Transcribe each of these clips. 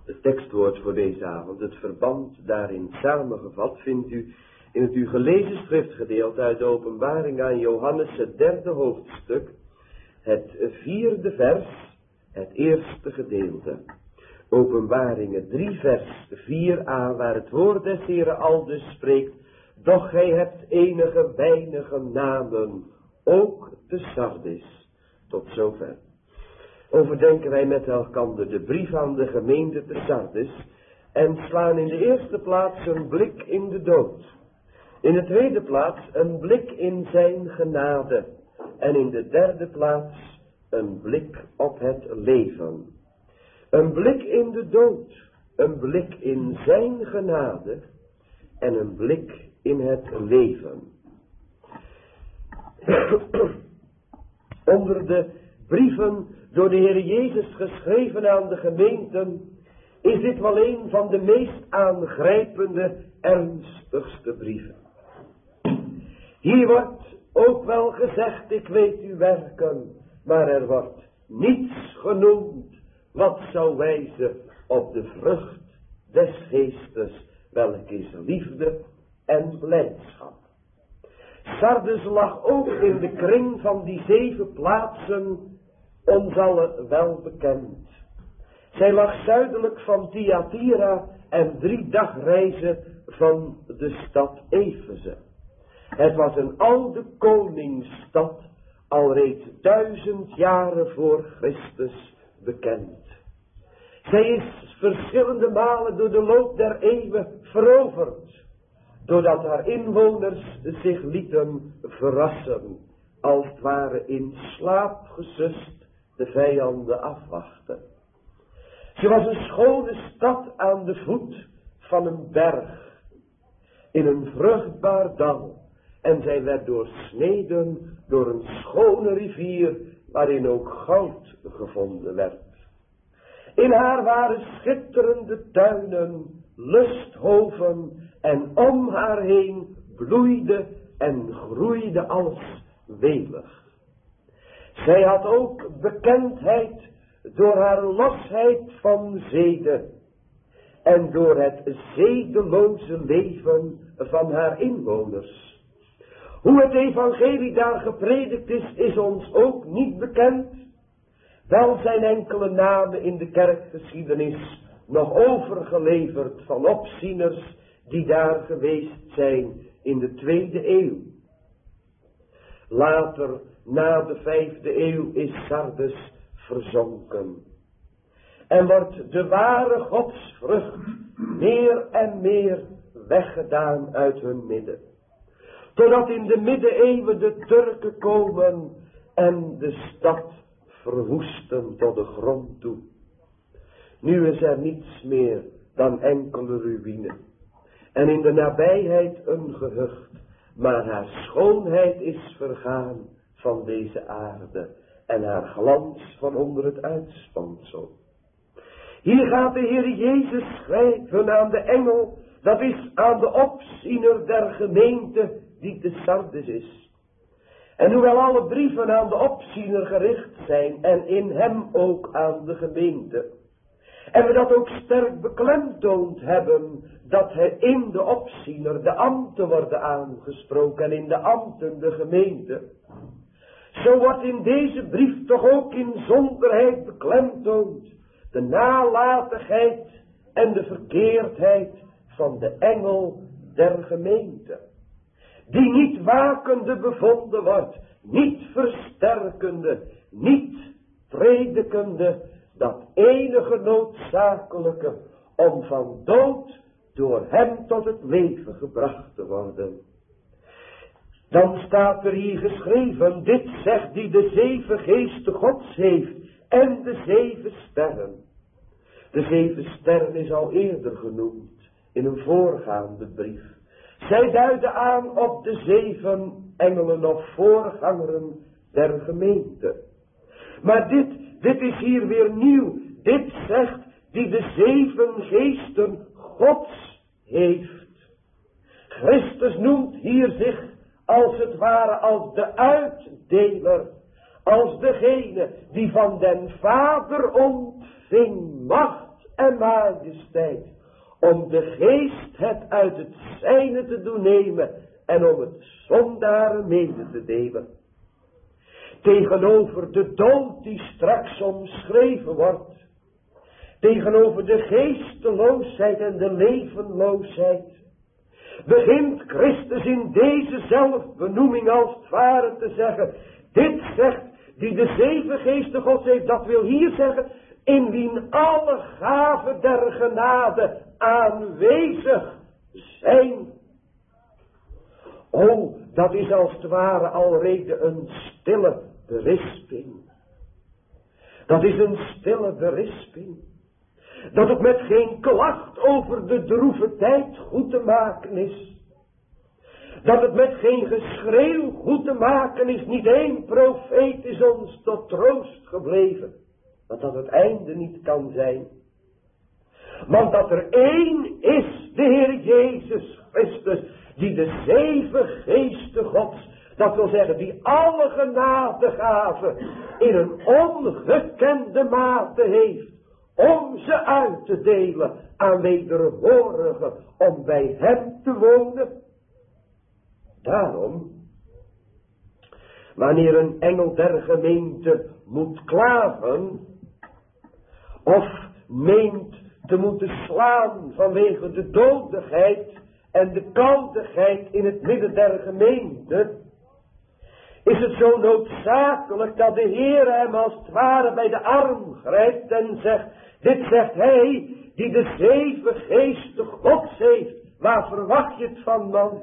Het tekstwoord voor deze avond, het verband daarin samengevat, vindt u in het u gelezen schriftgedeelte uit de Openbaring aan Johannes, het 3e hoofdstuk, het 4e vers, het eerste gedeelte. Openbaringen 3 vers 4a, waar het woord des Heren aldus spreekt: doch gij hebt enige weinige namen, ook te Sardis. Tot zover. Overdenken wij met elkander de brief aan de gemeente te Sardis en slaan in de eerste plaats een blik in de dood. In de tweede plaats een blik in zijn genade. En in de derde plaats een blik op het leven. Een blik in de dood, een blik in zijn genade en een blik in het leven. Onder de brieven door de Heer Jezus geschreven aan de gemeenten is dit wel een van de meest aangrijpende, ernstigste brieven. Hier wordt ook wel gezegd: ik weet uw werken, maar er wordt niets genoemd wat zou wijzen op de vrucht des geestes, welk is liefde en blijdschap. Sardis lag ook in de kring van die 7 plaatsen ons allen wel bekend. Zij lag zuidelijk van Thyatira en 3 dagreizen van de stad Efeze. Het was een oude koningsstad, al reeds 1000 jaren voor Christus bekend. Zij is verschillende malen door de loop der eeuwen veroverd, doordat haar inwoners zich lieten verrassen, als het ware in slaap gesust de vijanden afwachten. Ze was een schone stad aan de voet van een berg, in een vruchtbaar dal, en zij werd doorsneden door een schone rivier, waarin ook goud gevonden werd. In haar waren schitterende tuinen, lusthoven, en om haar heen bloeide en groeide alles welig. Zij had ook bekendheid door haar losheid van zeden en door het zedeloze leven van haar inwoners. Hoe het evangelie daar gepredikt is ons ook niet bekend. Wel zijn enkele namen in de kerkgeschiedenis nog overgeleverd van opzieners die daar geweest zijn in de 2e eeuw. Later, na de 5e eeuw, is Sardis verzonken. En wordt de ware godsvrucht meer en meer weggedaan uit hun midden. Totdat in de middeleeuwen de Turken komen en de stad verwoesten tot de grond toe. Nu is er niets meer dan enkele ruïne. En in de nabijheid een gehucht. Maar haar schoonheid is vergaan van deze aarde. En haar glans van onder het uitspansel. Hier gaat de Heer Jezus schrijven aan de engel. Dat is aan de opziener der gemeente die te Sardis is. En hoewel alle brieven aan de opziener gericht zijn en in hem ook aan de gemeente. En we dat ook sterk beklemtoond hebben dat hij in de opziener de ambten worden aangesproken en in de ambten de gemeente. Zo wordt in deze brief toch ook in zonderheid beklemtoond de nalatigheid en de verkeerdheid van de engel der gemeente. Die niet wakende bevonden wordt, niet versterkende, niet predikende, dat enige noodzakelijke om van dood door hem tot het leven gebracht te worden. Dan staat er hier geschreven: dit zegt die de 7 geesten Gods heeft en de 7 sterren. De 7 sterren is al eerder genoemd in een voorgaande brief. Zij duiden aan op de 7 engelen of voorgangeren der gemeente. Maar dit is hier weer nieuw. Dit zegt die de 7 geesten Gods heeft. Christus noemt hier zich als het ware als de uitdeler. Als degene die van den Vader ontving macht en majesteit, om de geest het uit het zijne te doen nemen en om het zondaren mede te delen. Tegenover de dood die straks omschreven wordt, tegenover de geesteloosheid en de levenloosheid, begint Christus in deze zelfbenoeming als het ware te zeggen, dit zegt die de 7 geesten Gods heeft, dat wil hier zeggen, in wien alle gaven der genade aanwezig zijn. Oh, dat is als het ware alrede een stille berisping. Dat is een stille berisping. Dat het met geen klacht over de droeve tijd goed te maken is. Dat het met geen geschreeuw goed te maken is. Niet één profeet is ons tot troost gebleven. Want dat het einde niet kan zijn. Want dat er één is, de Heer Jezus Christus, die de 7 geesten Gods, dat wil zeggen die alle genadegaven in een ongekende mate heeft, om ze uit te delen aan wederhorigen, om bij hem te wonen. Daarom, wanneer een engel der gemeente moet klagen, of meent te moeten slaan vanwege de dodigheid en de koudigheid in het midden der gemeente, is het zo noodzakelijk dat de Heer hem als het ware bij de arm grijpt en zegt, dit zegt hij die de 7 geesten Gods heeft, waar verwacht je het van, man?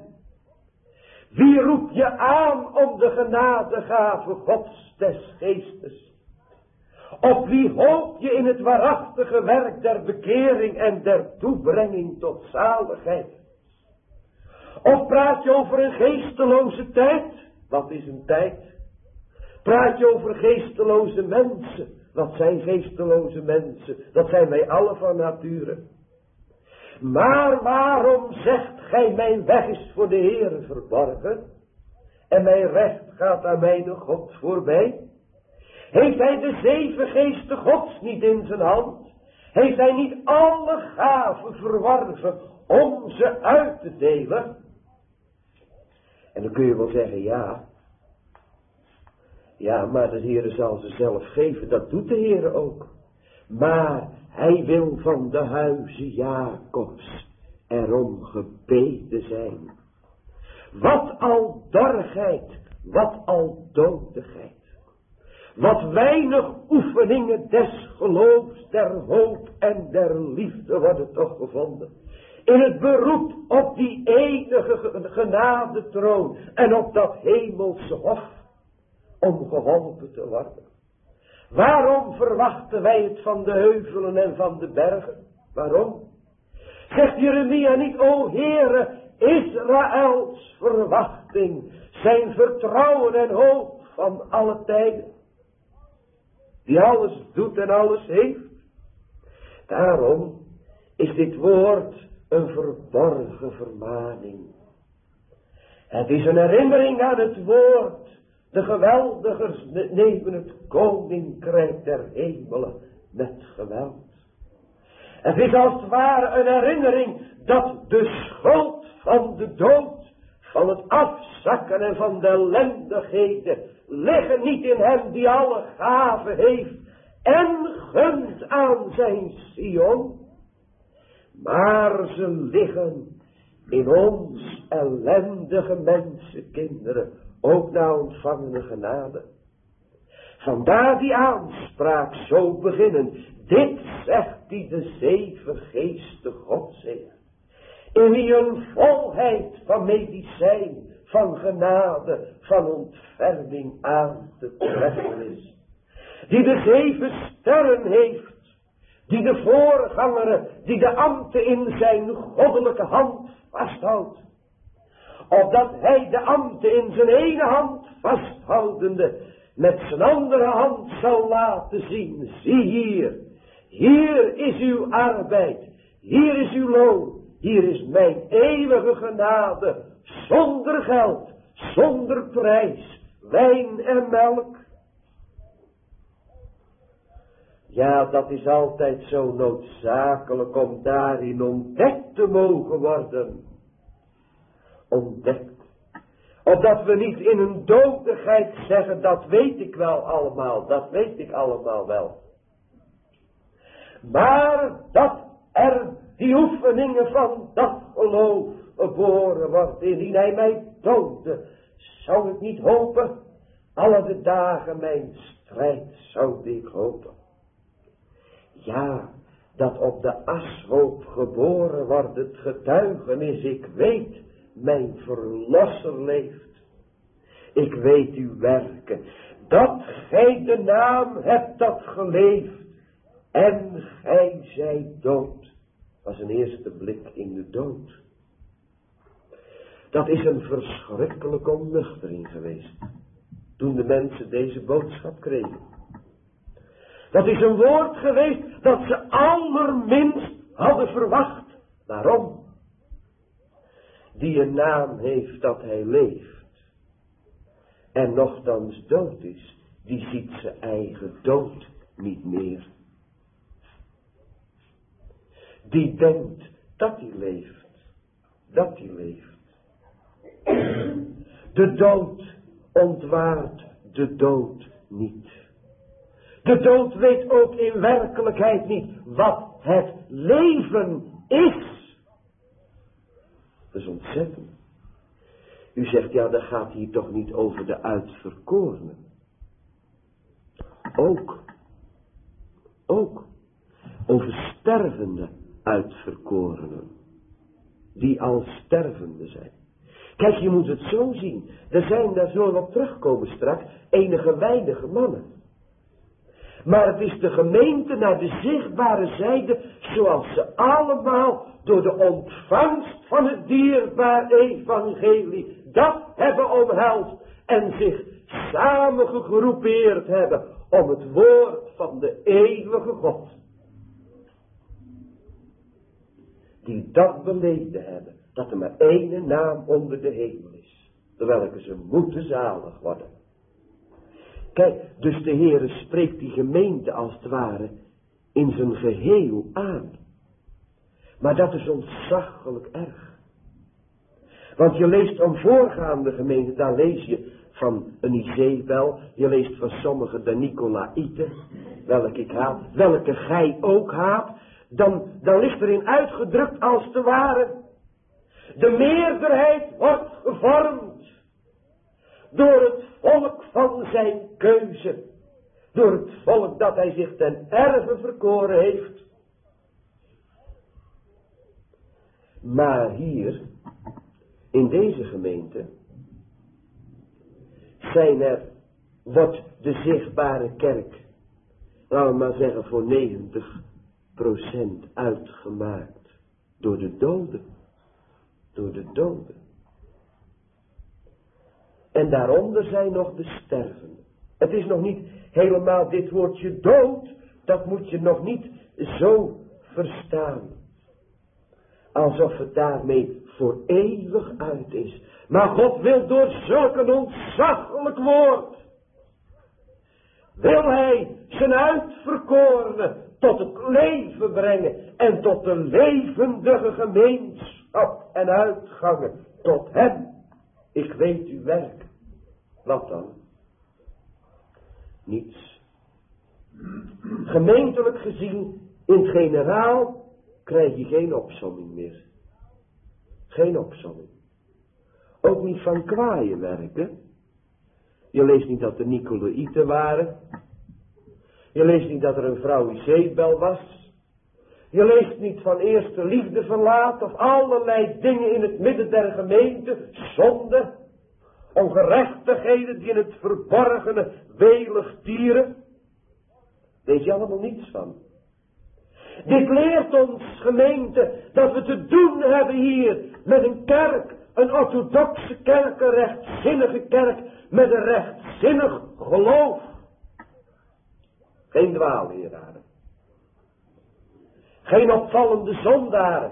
Wie roept je aan om de genadegave Gods des geestes? Op wie hoop je in het waarachtige werk der bekering en der toebrenging tot zaligheid? Of praat je over een geesteloze tijd? Wat is een tijd? Praat je over geesteloze mensen? Wat zijn geesteloze mensen? Dat zijn wij alle van nature. Maar waarom zegt gij, mijn weg is voor de Heere verborgen en mijn recht gaat aan mijn God voorbij? Heeft hij de 7 geesten Gods niet in zijn hand? Heeft hij niet alle gaven verworven om ze uit te delen? En dan kun je wel zeggen, ja, maar de Heere zal ze zelf geven, dat doet de Heere ook. Maar hij wil van de huize Jacobs erom gebeden zijn. Wat al dorgheid, wat al dodigheid. Wat weinig oefeningen des geloofs, der hoop en der liefde worden toch gevonden. In het beroep op die enige genadetroon en op dat hemelse hof om geholpen te worden. Waarom verwachten wij het van de heuvelen en van de bergen? Waarom? Zegt Jeremia niet, o Heere, Israëls verwachting, zijn vertrouwen en hoop van alle tijden. Die alles doet en alles heeft. Daarom is dit woord een verborgen vermaning. Het is een herinnering aan het woord. De geweldigers nemen het koninkrijk der hemelen met geweld. Het is als het ware een herinnering dat de schuld van de dood, van het afzakken en van de ellendigheden, liggen niet in hem die alle gaven heeft en gunt aan zijn Sion, maar ze liggen in ons ellendige mensenkinderen, ook na ontvangene genade. Vandaar die aanspraak zo beginnen. Dit zegt die de 7 geesten Gods heeft. In wie een volheid van medicijn, van genade, van ontferming aan te treffen is. Die de 7 sterren heeft. Die de voorgangeren, die de ambten in zijn goddelijke hand vasthoudt. Opdat hij de ambten in zijn ene hand vasthoudende met zijn andere hand zal laten zien. Zie hier, hier is uw arbeid, hier is uw loon, hier is mijn eeuwige genade, zonder geld, zonder prijs, wijn en melk. Ja, dat is altijd zo noodzakelijk om daarin ontdekt te mogen worden. Ontdekt. Opdat we niet in een dodigheid zeggen, dat weet ik wel allemaal, dat weet ik allemaal wel. Maar dat er die oefeningen van dat geloof geboren wordt, indien hij mij doodde, zou ik niet hopen, alle de dagen mijn strijd zou ik hopen. Ja, dat op de ashoop geboren wordt het getuigenis, ik weet, mijn verlosser leeft. Ik weet uw werken, dat gij de naam hebt dat geleefd, en gij zijt dood. Was een eerste blik in de dood. Dat is een verschrikkelijke ontnuchtering geweest, toen de mensen deze boodschap kregen. Dat is een woord geweest dat ze allerminst hadden verwacht. Waarom? Die een naam heeft dat hij leeft. En nochtans dood is, die ziet zijn eigen dood niet meer. Die denkt dat hij leeft. Dat hij leeft. De dood ontwaart de dood niet. De dood weet ook in werkelijkheid niet wat het leven is. Dat is ontzettend. U zegt, ja, dat gaat hier toch niet over de uitverkorenen. Ook over stervende uitverkorenen. Die al stervende zijn. Kijk, je moet het zo zien. Er zijn, daar zullen we op terugkomen straks, enige weinige mannen. Maar het is de gemeente naar de zichtbare zijde, zoals ze allemaal door de ontvangst van het dierbaar evangelie dat hebben omhelst en zich samen gegroepeerd hebben om het woord van de eeuwige God. Die dat beleden hebben, dat er maar één naam onder de hemel is, door welke ze moeten zalig worden. Kijk, dus de Heere spreekt die gemeente als het ware in zijn geheel aan. Maar dat is ontzaglijk erg. Want je leest om voorgaande gemeenten, daar lees je van een Izebel, je leest van sommige de Nicolaïten, welke ik haat, welke gij ook haat, dan ligt erin uitgedrukt als het ware, de meerderheid wordt gevormd door het volk van zijn keuze. Door het volk dat hij zich ten erve verkoren heeft. Maar hier, in deze gemeente, wordt de zichtbare kerk, laten we maar zeggen voor 90% uitgemaakt door de doden. Door de doden. En daaronder zijn nog de stervenden. Het is nog niet helemaal dit woordje dood. Dat moet je nog niet zo verstaan. Alsof het daarmee voor eeuwig uit is. Maar God wil door zulk een ontzaglijk woord. Wil hij zijn uitverkorene tot het leven brengen. En tot de levendige gemeenschap en uitgangen. Tot hem. Ik weet uw werk. Wat dan? Niets. Gemeentelijk gezien, in het generaal, krijg je geen opsomming meer. Geen opsomming. Ook niet van kwaaie werken. Je leest niet dat er Nicolaïten waren. Je leest niet dat er een vrouw Izebel was. Je leest niet van eerste liefde verlaat of allerlei dingen in het midden der gemeente, zonde, ongerechtigheden die in het verborgene welig tieren. Weet je allemaal niets van. Dit leert ons, gemeente, dat we te doen hebben hier met een kerk, een orthodoxe kerk, een rechtzinnige kerk, met een rechtzinnig geloof. Geen dwaalleraren. Geen opvallende zondaren.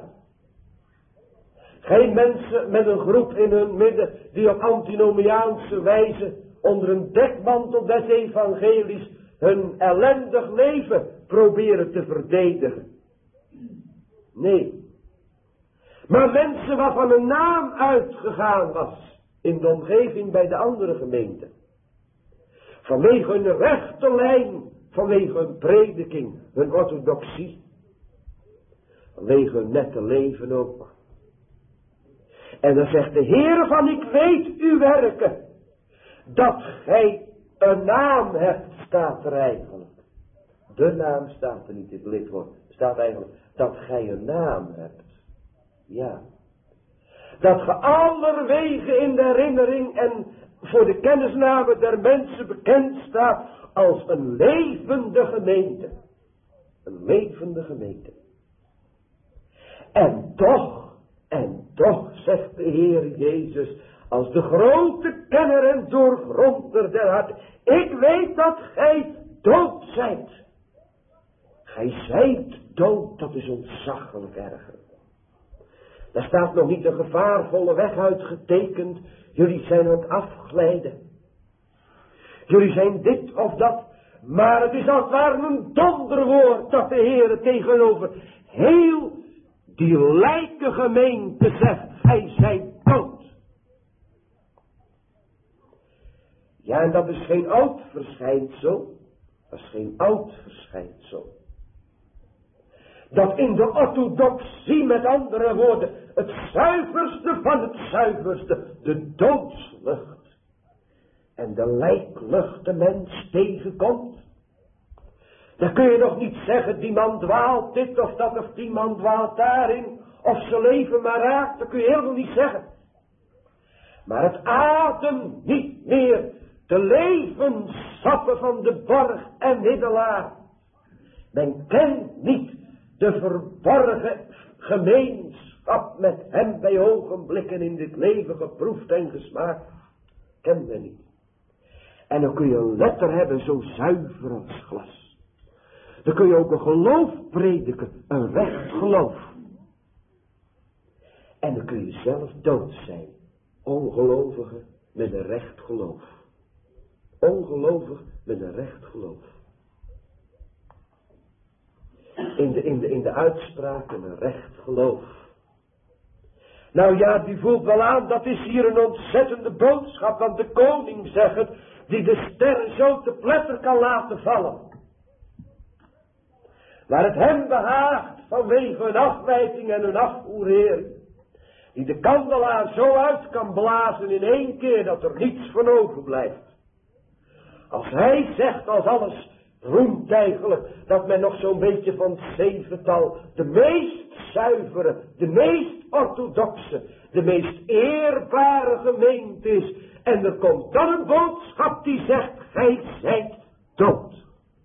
Geen mensen met een groep in hun midden die op antinomiaanse wijze onder een dekmantel des evangelies hun ellendig leven proberen te verdedigen. Nee. Maar mensen waarvan een naam uitgegaan was in de omgeving bij de andere gemeenten. Vanwege hun rechte lijn, vanwege hun prediking, hun orthodoxie. Vanwege hun nette leven ook. En dan zegt de Heer van ik weet uw werken. Dat gij een naam hebt, staat er eigenlijk. De naam staat er niet in het lidwoord. Staat eigenlijk dat gij een naam hebt. Ja. Dat ge allerwege in de herinnering en voor de kennisname der mensen bekend staat als een levende gemeente. Een levende gemeente. En toch, zegt de Heer Jezus, als de grote kenner en doorgronder der hart, ik weet dat gij dood zijt. Gij zijt dood, dat is ontzaglijk erger. Daar staat nog niet een gevaarvolle weg uitgetekend. Jullie zijn aan het afglijden. Jullie zijn dit of dat. Maar het is als het ware een donderwoord dat de Heer tegenover heel die lijkengemeente zegt. Gij zijt dood. Ja, en dat is geen oud verschijnsel. Dat is geen oud verschijnsel. Dat in de orthodoxie, met andere woorden, het zuiverste van het zuiverste, de doodslucht en de lijklucht de mens tegenkomt. Dan kun je nog niet zeggen, die man dwaalt dit of dat of die man dwaalt daarin, of zijn leven maar raakt, dat kun je helemaal niet zeggen. Maar het ademt niet meer de levenssappen van de borg en middelaar. Men kent niet de verborgen gemeenschap met hem bij ogenblikken in dit leven geproefd en gesmaakt. Ken men niet. En dan kun je een letter hebben zo zuiver als glas. Dan kun je ook een geloof prediken, een recht geloof. En dan kun je zelf dood zijn. Ongelovige met een recht geloof. Ongelovig met een recht geloof. In de uitspraken een recht geloof. Nou ja, die voelt wel aan, dat is hier een ontzettende boodschap. Want de koning zegt het, die de sterren zo te pletter kan laten vallen. Waar het hem behaagt vanwege hun afwijking en hun afvoerhering. Die de kandelaar zo uit kan blazen in één keer dat er niets van overblijft. Als hij zegt, als alles roemt eigenlijk, dat men nog zo'n beetje van het zevental, de meest zuivere, de meest orthodoxe, de meest eerbare gemeente is. En er komt dan een boodschap die zegt, gij zijt dood.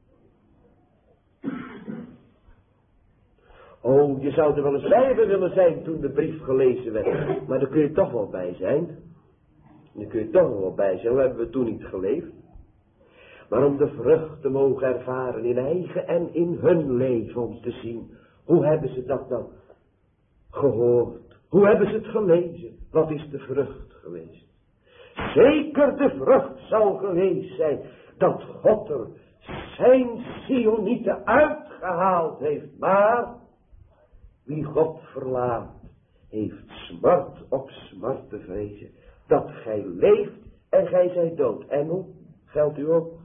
Oh, je zou er wel eens bij willen zijn toen de brief gelezen werd. Maar daar kun je toch wel bij zijn. Daar kun je toch wel bij zijn. Hoe hebben we toen niet geleefd? Maar om de vrucht te mogen ervaren in eigen en in hun leven, om te zien. Hoe hebben ze dat dan gehoord? Hoe hebben ze het gelezen? Wat is de vrucht geweest? Zeker de vrucht zal geweest zijn dat God er zijn Sionieten uitgehaald heeft. Maar wie God verlaat, heeft smart op smart te vrezen. Dat gij leeft en gij zijt dood. Engel, geldt u ook?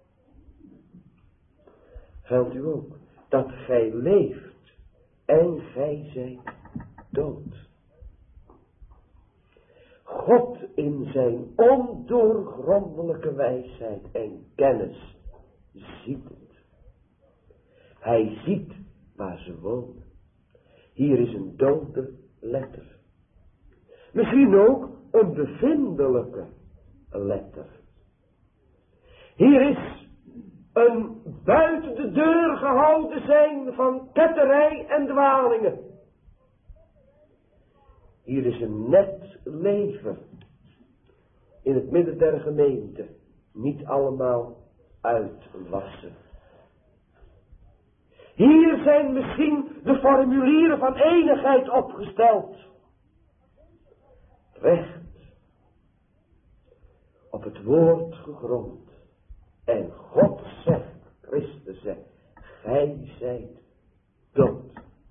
Geldt u ook? Dat gij leeft en gij zijt dood. God in zijn ondoorgrondelijke wijsheid en kennis ziet het. Hij ziet waar ze wonen. Hier is een dode letter. Misschien ook een bevindelijke letter. Hier is een buiten de deur gehouden zijn van ketterij en dwalingen. Hier is een net leven in het midden der gemeente. Niet allemaal uitwassen. Hier zijn misschien de formulieren van enigheid opgesteld. Recht. Op het woord gegrond. En God zegt, Christus zegt, gij zijt dood.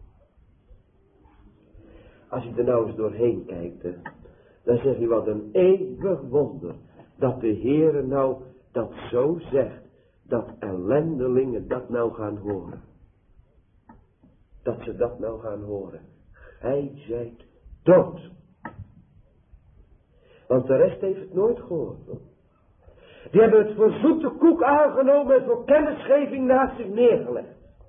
Als je er nou eens doorheen kijkt, hè, dan zeg je wat een eeuwig wonder dat de Heere nou dat zo zegt, dat ellendelingen dat nou gaan horen. Dat ze dat nou gaan horen. Gij zijt dood. Want de rest heeft het nooit gehoord, hoor. Die hebben het voor zoete koek aangenomen en voor kennisgeving naast zich neergelegd.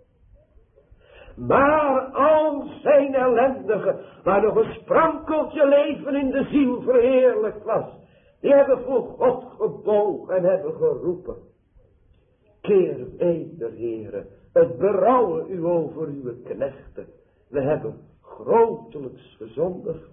Maar al zijn ellendigen, waar nog een sprankeltje leven in de ziel verheerlijkt was, die hebben voor God gebogen en hebben geroepen. Keer weder, Heere, het berouwen u over uw knechten. We hebben grotelijks gezondigd.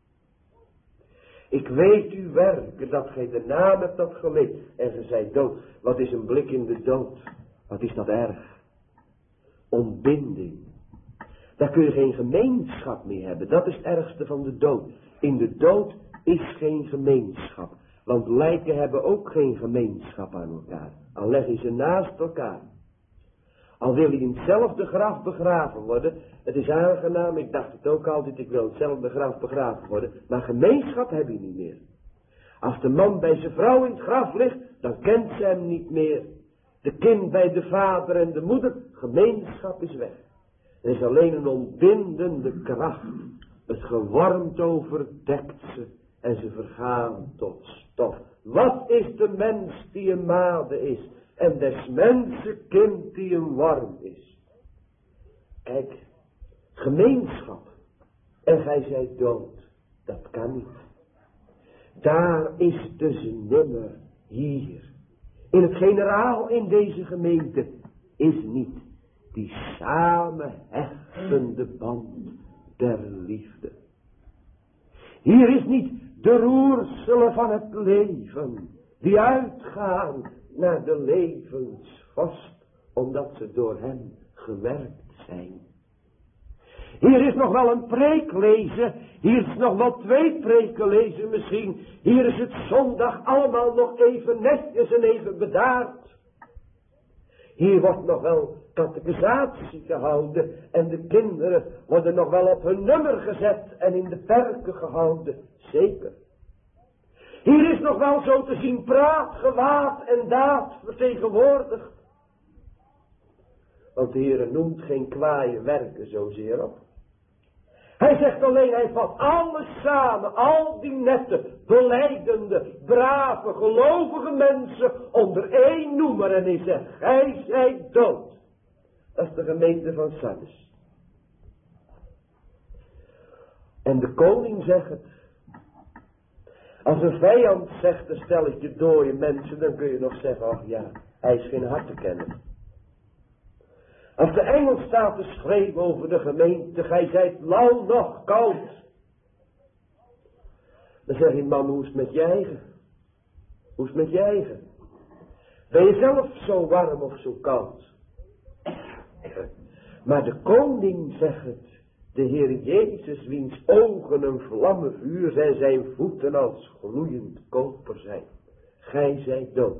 Ik weet uw werken, dat gij de naam hebt dat geleerd. En ge zijt dood. Wat is een blik in de dood? Wat is dat erg? Ontbinding. Daar kun je geen gemeenschap mee hebben. Dat is het ergste van de dood. In de dood is geen gemeenschap. Want lijken hebben ook geen gemeenschap aan elkaar. Al leggen ze naast elkaar. Al wil je in hetzelfde graf begraven worden. Het is aangenaam, ik dacht het ook altijd, ik wil in hetzelfde graf begraven worden. Maar gemeenschap heb je niet meer. Als de man bij zijn vrouw in het graf ligt, dan kent ze hem niet meer. De kind bij de vader en de moeder, gemeenschap is weg. Er is alleen een ontbindende kracht. Het gewormd overdekt ze en ze vergaan tot stof. Wat is de mens die een made is en des mensen kind die een worm is? Kijk, gemeenschap en gij zijt dood. Dat kan niet. Daar is dus nimmer hier. In het generaal in deze gemeente is niet die samenhechtende band der liefde. Hier is niet de roerselen van het leven die uitgaan naar de levensvast, omdat ze door hem gewerkt zijn. Hier is nog wel een preek lezen, hier is nog wel 2 preken lezen misschien. Hier is het zondag allemaal nog even netjes en even bedaard. Hier wordt nog wel catechisatie gehouden en de kinderen worden nog wel op hun nummer gezet en in de perken gehouden. Zeker. Hier is nog wel zo te zien praat, gewaad en daad vertegenwoordigd. Want de Heere noemt geen kwaaie werken zozeer op. Hij zegt alleen, hij vat alles samen, al die nette, belijdende, brave, gelovige mensen onder 1 noemer en hij zegt, gij zijt dood. Dat is de gemeente van Sardes. En de koning zegt het. Als een vijand zegt, een stelletje dode mensen, dan kun je nog zeggen, ach ja, hij is geen hartekenner. Als de engel staat te schreeuwen over de gemeente, gij zijt lauw nog koud. Dan zeg je, man, hoe is het met je eigen? Hoe is het met je eigen? Ben je zelf zo warm of zo koud? Maar de koning zegt het, de Heer Jezus, wiens ogen een vlammenvuur zijn, zijn voeten als gloeiend koper zijn. Gij zijt dood.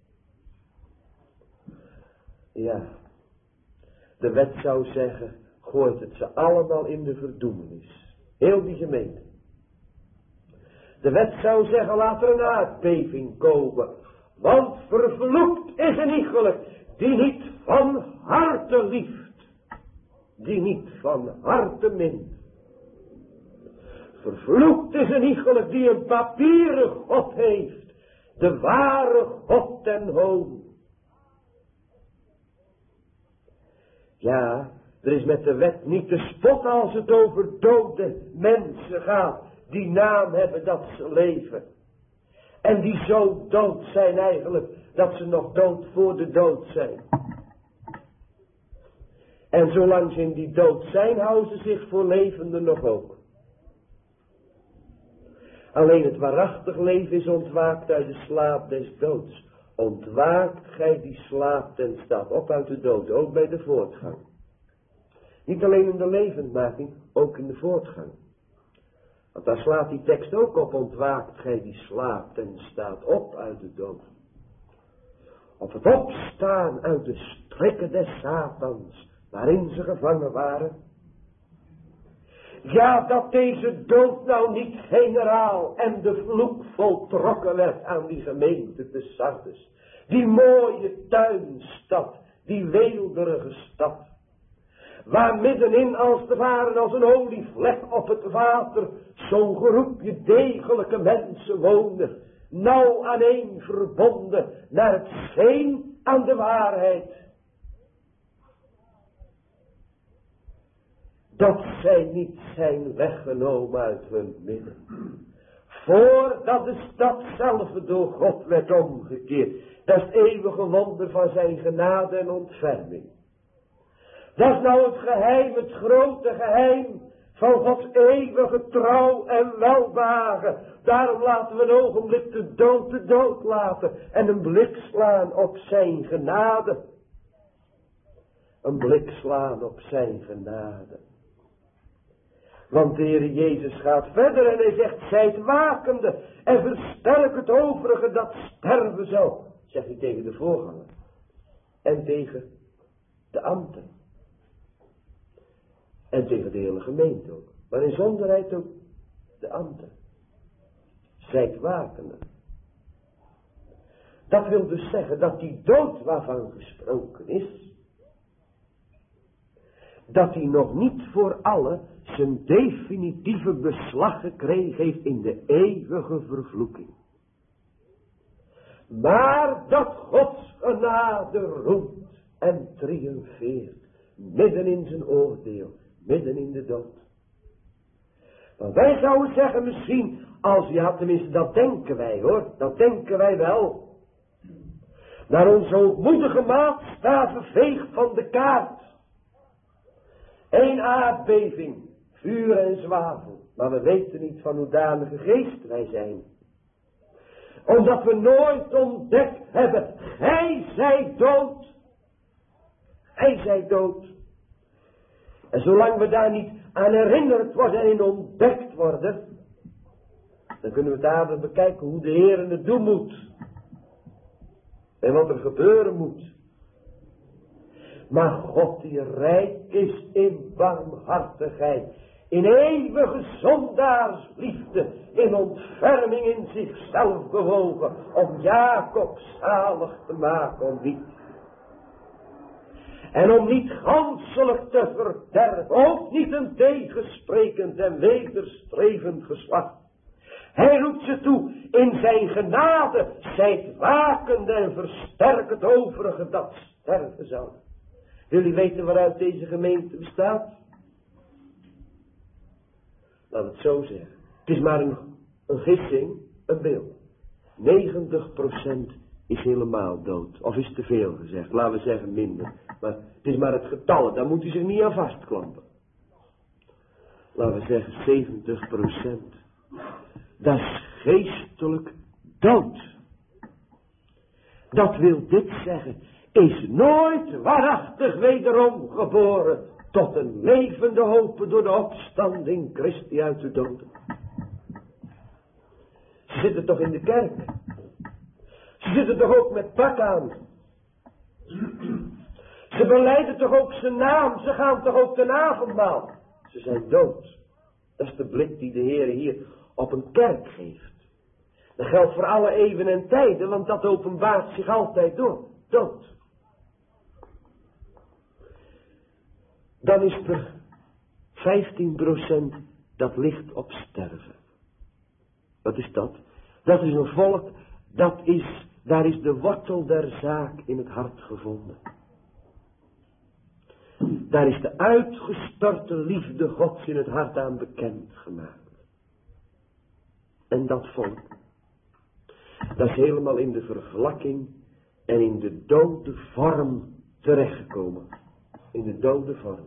Ja. De wet zou zeggen, gooit het ze allemaal in de verdoemenis. Heel die gemeente. De wet zou zeggen, laat er een aardbeving komen. Want vervloekt is een iegelijk die niet van harte lieft. Die niet van harte mint. Vervloekt is een iegelijk die een papieren God heeft. De ware God ten hoon. Ja, er is met de wet niet te spotten als het over dode mensen gaat. Die naam hebben dat ze leven. En die zo dood zijn eigenlijk, dat ze nog dood voor de dood zijn. En zolang ze in die dood zijn, houden ze zich voor levenden nog ook. Alleen het waarachtig leven is ontwaakt uit de slaap des doods. Ontwaakt gij die slaapt en staat op uit de dood, ook bij de voortgang. Niet alleen in de levendmaking, ook in de voortgang. Want daar slaat die tekst ook op, ontwaakt gij die slaapt en staat op uit de dood. Op het opstaan uit de strikken des Satans, waarin ze gevangen waren. Ja, dat deze dood nou niet generaal en de vloek voltrokken werd aan die gemeente te Sardes. Die mooie tuinstad, die weelderige stad. Waar middenin als het ware als een olievlek op het water zo'n groepje degelijke mensen woonden. Nauw aaneen verbonden naar het scheen aan de waarheid. Dat zij niet zijn weggenomen uit hun midden. Voordat de stad zelf door God werd omgekeerd. Dat is het eeuwige wonder van zijn genade en ontferming. Dat is nou het geheim, het grote geheim van Gods eeuwige trouw en welbehagen. Daarom laten we een ogenblik de dood laten en een blik slaan op zijn genade. Een blik slaan op zijn genade. Want de Heer Jezus gaat verder en hij zegt, zijt wakende en versterk het overige dat sterven zal. Zegt hij tegen de voorganger. En tegen de ambten. En tegen de hele gemeente ook. Maar in zonderheid ook de ambten. Zijt wakende. Dat wil dus zeggen dat die dood waarvan gesproken is. Dat die nog niet voor alle zijn definitieve beslag gekregen heeft in de eeuwige vervloeking. Maar dat Gods genade roemt en triomfeert. Midden in zijn oordeel. Midden in de dood. Maar wij zouden zeggen misschien, als ja tenminste dat denken wij hoor. Dat denken wij wel. Naar onze hoogmoedige maatstaven veegt van de kaart. 1 aardbeving, vuur en zwavel. Maar we weten niet van hoedanige geest wij zijn. Omdat we nooit ontdekt hebben, gij zijt dood. Gij zijt dood. En zolang we daar niet aan herinnerd worden en in ontdekt worden, dan kunnen we dadelijk bekijken hoe de Heer het doen moet. En wat er gebeuren moet. Maar God die rijk is in barmhartigheid, in eeuwige zondaarsliefde, in ontferming in zichzelf bewogen, om Jacob zalig te maken, om wie? En om niet ganselijk te verderven, ook niet een tegensprekend en wederstrevend geslacht. Hij roept ze toe, in zijn genade, zijt wakende en versterk het overige dat sterven zal. Wil u weten waaruit deze gemeente bestaat? Laat het zo zeggen. Het is maar een gissing, een beeld. 90% is helemaal dood. Of is te veel gezegd, laten we zeggen minder. Maar het is maar het getal, daar moet u zich niet aan vastklampen. Laten we zeggen 70%. Dat is geestelijk dood. Dat wil dit zeggen, is nooit waarachtig wederom geboren tot een levende hoop door de opstanding Christi uit de doden. Ze zitten toch in de kerk. Ze zitten toch ook met pak aan. Ze belijden toch ook zijn naam. Ze gaan toch ook ten avondmaal. Ze zijn dood. Dat is de blik die de Heer hier op een kerk geeft. Dat geldt voor alle eeuwen en tijden, want dat openbaart zich altijd door. Dood. Dan is er 15% dat ligt op sterven. Wat is dat? Dat is een volk, daar is de wortel der zaak in het hart gevonden. Daar is de uitgestorte liefde Gods in het hart aan bekend gemaakt. En dat volk, dat is helemaal in de vervlakking en in de dode vorm terechtgekomen. In de dode vorm.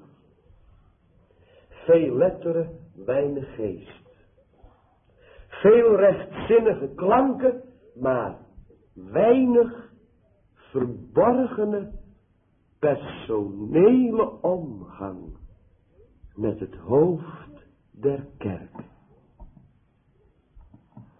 Veel letteren, weinig geest. Veel rechtzinnige klanken, maar weinig verborgene personele omgang met het hoofd der kerk.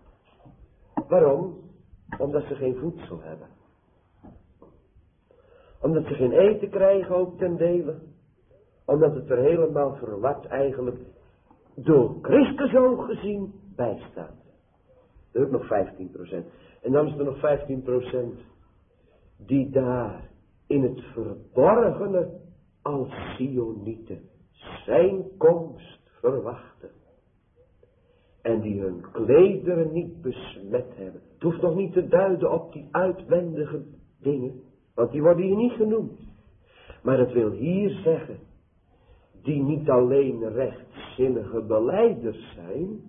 Waarom? Omdat ze geen voedsel hebben. Omdat ze geen eten krijgen ook ten dele. Omdat het er helemaal verward eigenlijk door Christus ook gezien bijstaat. Er is ook nog 15%. En dan is er nog 15% die daar in het verborgene als Sionieten zijn komst verwachten. En die hun klederen niet besmet hebben. Het hoeft nog niet te duiden op die uitwendige dingen. Want die worden hier niet genoemd. Maar het wil hier zeggen. Die niet alleen rechtzinnige belijders zijn.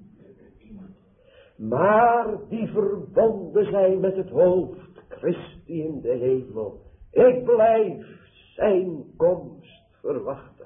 Maar die verbonden zijn met het hoofd Christi in de hemel. Ik blijf zijn komst verwachten.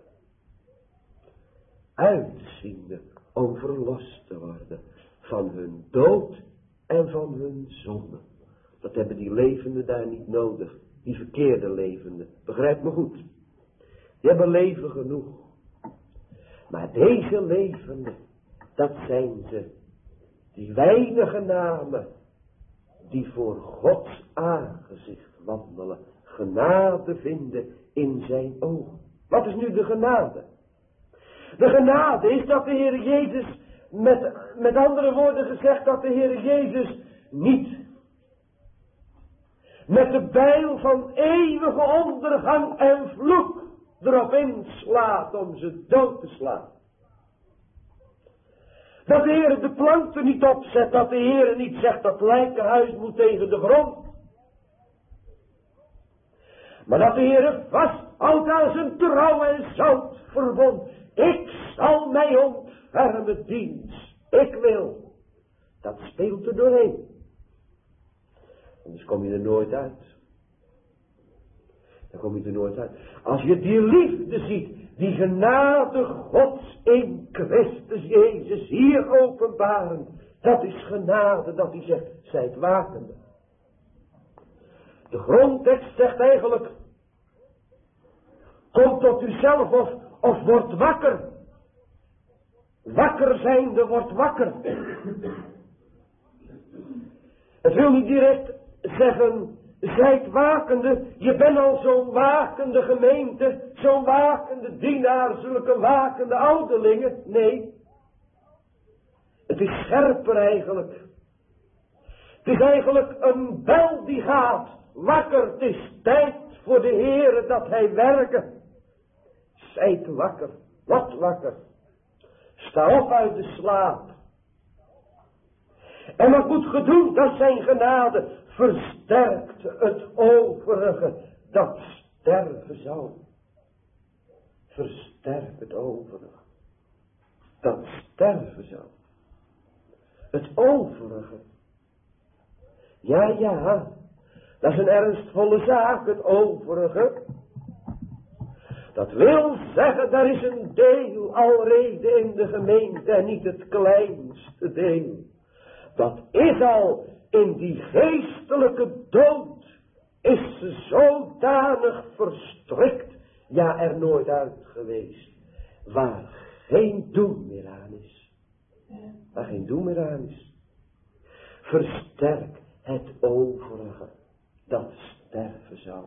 Uitziende om verlost te worden van hun dood en van hun zonde. Dat hebben die levenden daar niet nodig. Die verkeerde levenden. Begrijp me goed. Die hebben leven genoeg. Maar deze levenden, dat zijn ze. Die weinige namen die voor Gods aangezicht wandelen. Genade vinden in zijn ogen. Wat is nu de genade? De genade is dat de Heer Jezus, met andere woorden gezegd, dat de Heer Jezus niet met de bijl van eeuwige ondergang en vloek erop inslaat om ze dood te slaan. Dat de Heer de plank er niet opzet, dat de Heer niet zegt dat lijkenhuis moet tegen de grond. Maar dat de Heer vasthoudt aan zijn trouw en zout verbond. Ik zal mij ontfermen dienst. Ik wil. Dat speelt er doorheen. Anders kom je er nooit uit. Dan kom je er nooit uit. Als je die liefde ziet, die genade Gods in Christus Jezus hier openbaren. Dat is genade, dat hij zegt, zijt wakende. De grondtekst zegt eigenlijk, kom tot uzelf of word wakker. Wakker zijnde, word wakker. Het wil niet direct zeggen, zijt wakende. Je bent al zo'n wakende gemeente, zo'n wakende dienaar, zulke wakende ouderlingen. Nee. Het is scherper eigenlijk. Het is eigenlijk een bel die gaat. Wakker, het is tijd voor de Heere dat hij werken. Zijt wakker, wat wakker. Sta op uit de slaap. En wat moet ge doen? Dat zijn genade versterkt het overige dat sterven zou. Versterkt het overige dat sterven zou. Het overige. Ja, dat is een ernstvolle zaak, het overige. Dat wil zeggen, daar is een deel alrede in de gemeente en niet het kleinste deel. Dat is al in die geestelijke dood, is ze zodanig verstrikt, ja er nooit uit geweest, waar geen doen meer aan is. Waar geen doen meer aan is. Versterk het overige, dat sterven zou.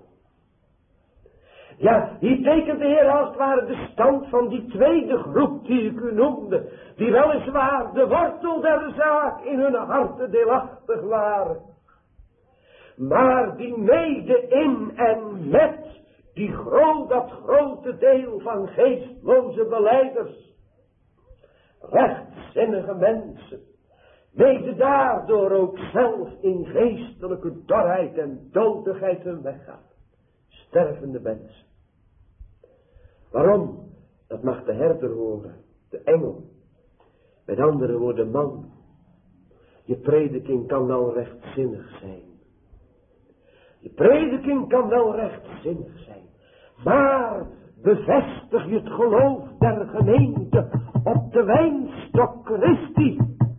Ja, hier tekent de Heer als het ware de stand van die tweede groep die ik u noemde. Die weliswaar de wortel der zaak in hun harten deelachtig waren. Maar die mede in en met dat grote deel van geestloze belijders. Rechtzinnige mensen. Mede daardoor ook zelf in geestelijke dorheid en dodigheid hun weg gaat. Stervende mensen. Waarom? Dat mag de herder horen, de engel. Met andere woorden, man. Je prediking kan wel rechtzinnig zijn. Je prediking kan wel rechtzinnig zijn. Maar bevestig je het geloof der gemeente op de wijnstok Christi.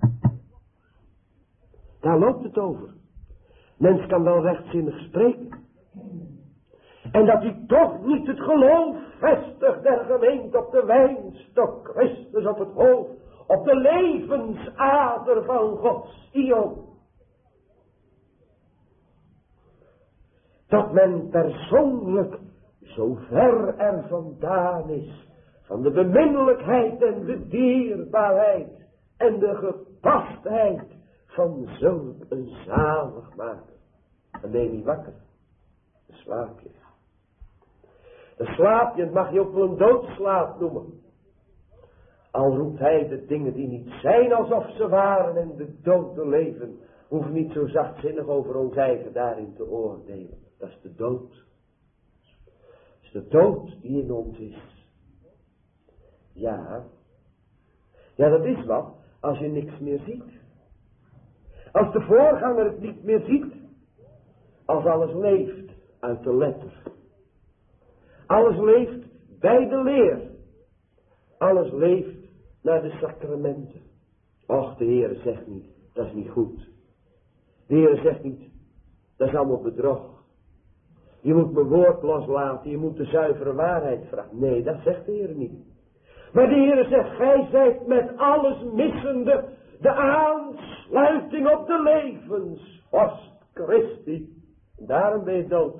Daar loopt het over. Mens kan wel rechtzinnig spreken. En dat hij toch niet het geloof vestigt der gemeente op de wijnstok Christus op het hoofd. Op de levensader van Gods Sion. Dat men persoonlijk zo ver er vandaan is van de beminnelijkheid en de dierbaarheid en de gepastheid van zulk een zaligmaker. Dan ben je niet wakker. Dan slaap je. Dan slaap je, dat mag je ook wel een doodslaap noemen. Al roept hij de dingen die niet zijn alsof ze waren en de dode leven. Hoeft niet zo zachtzinnig over ons eigen daarin te oordelen. Dat is de dood. Dat is de dood die in ons is. Ja, dat is wat als je niks meer ziet. Als de voorganger het niet meer ziet. Als alles leeft uit de letter. Alles leeft bij de leer. Alles leeft naar de sacramenten. Och, de Heere zegt niet, dat is niet goed. De Heere zegt niet, dat is allemaal bedrog. Je moet mijn woord loslaten, je moet de zuivere waarheid vragen. Nee, dat zegt de Heere niet. Maar de Heere zegt, gij zijt met alles missende de aansluiting op de levensvorst Christi. En daarom ben je dood.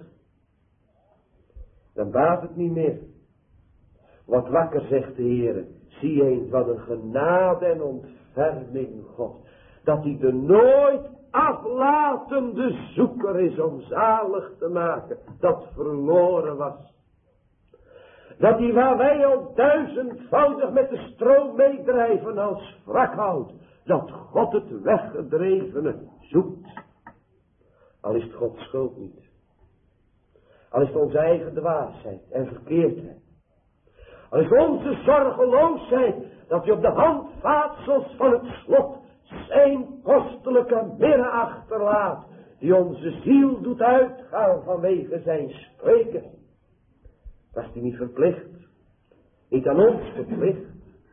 Dan baat het niet meer. Wat wakker, zegt de Heere. Zie eens wat een genade en ontferming God. Dat hij de nooit aflatende zoeker is om zalig te maken. Dat verloren was. Dat hij waar wij al duizendvoudig met de stroom meedrijven als wrakhout. Dat God het weggedrevene zoekt. Al is het Gods schuld niet. Al is het onze eigen dwaasheid en verkeerdheid. Al is onze zorgeloosheid dat hij op de handvaatsels van het slot zijn kostelijke minne achterlaat. Die onze ziel doet uitgaan vanwege zijn spreken. Was hij niet verplicht? Niet aan ons verplicht.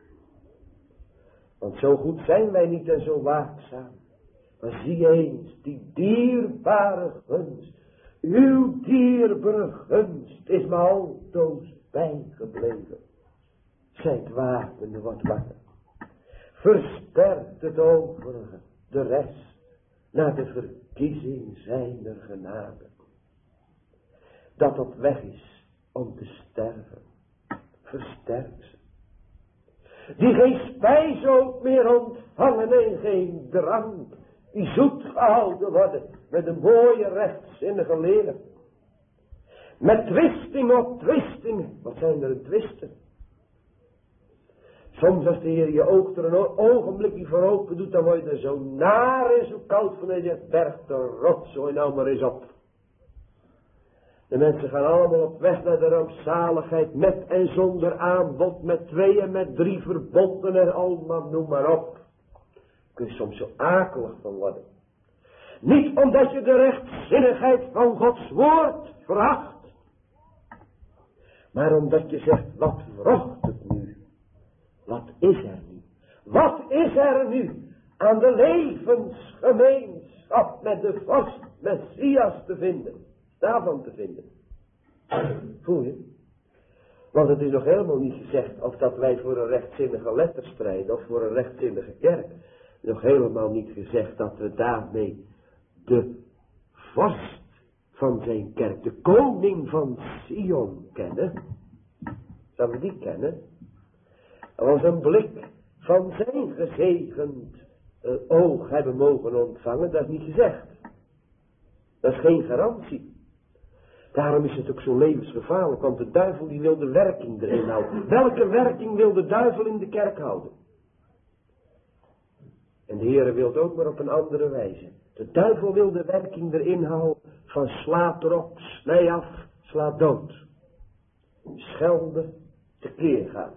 Want zo goed zijn wij niet en zo waakzaam. Maar zie eens die dierbare gunst. Uw dierbare gunst is me altoos bijgebleven. Zijt wakende, wordt wakker. Versterkt het overige, de rest, naar de verkiezing zijner genade. Dat op weg is om te sterven. Versterk ze. Die geen spijs ook meer ontvangen en geen drank. Die zoet gehouden worden met een mooie rechtzinnige leer. Met twisting op twisting. Wat zijn er een twisten? Soms als de Heer je oog er een ogenblikje voor open doet, dan word je er zo naar en zo koud van en je zegt, berg de rotzooi nou maar eens op. De mensen gaan allemaal op weg naar de rampzaligheid, met en zonder aanbod, met 2 en met 3 verbonden en allemaal, noem maar op. Kun je soms zo akelig van worden. Niet omdat je de rechtzinnigheid van Gods woord veracht, maar omdat je zegt, wat wrocht het nu? Wat is er nu? Wat is er nu aan de levensgemeenschap met de vorst Messias te vinden? Daarvan te vinden. Voel je? Want het is nog helemaal niet gezegd of dat wij voor een rechtzinnige letter strijden of voor een rechtzinnige kerk. Nog helemaal niet gezegd dat we daarmee de vorst van zijn kerk, de koning van Sion kennen. Zouden we die kennen? Als een blik van zijn gezegend oog hebben mogen ontvangen, dat is niet gezegd. Dat is geen garantie. Daarom is het ook zo levensgevaarlijk, want de duivel die wil de werking erin houden. Welke werking wil de duivel in de kerk houden? En de Heere wil het ook maar op een andere wijze. De duivel wil de werking erin houden van slaat erop, snij af, slaat dood. Schelden, tekeer gaan.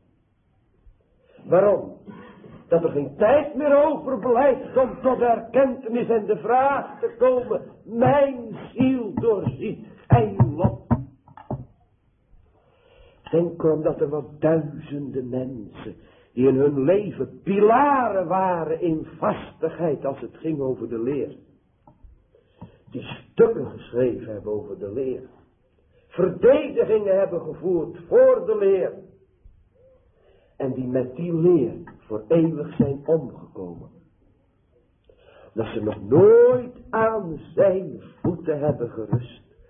Waarom? Dat er geen tijd meer overblijft om tot erkentenis en de vraag te komen. Mijn ziel doorziet gij uw lot. Denk erom dat er wat duizenden mensen die in hun leven pilaren waren in vastigheid als het ging over de leer. Die stukken geschreven hebben over de leer. Verdedigingen hebben gevoerd voor de leer. En die met die leer voor eeuwig zijn omgekomen. Dat ze nog nooit aan zijn voeten hebben gerust.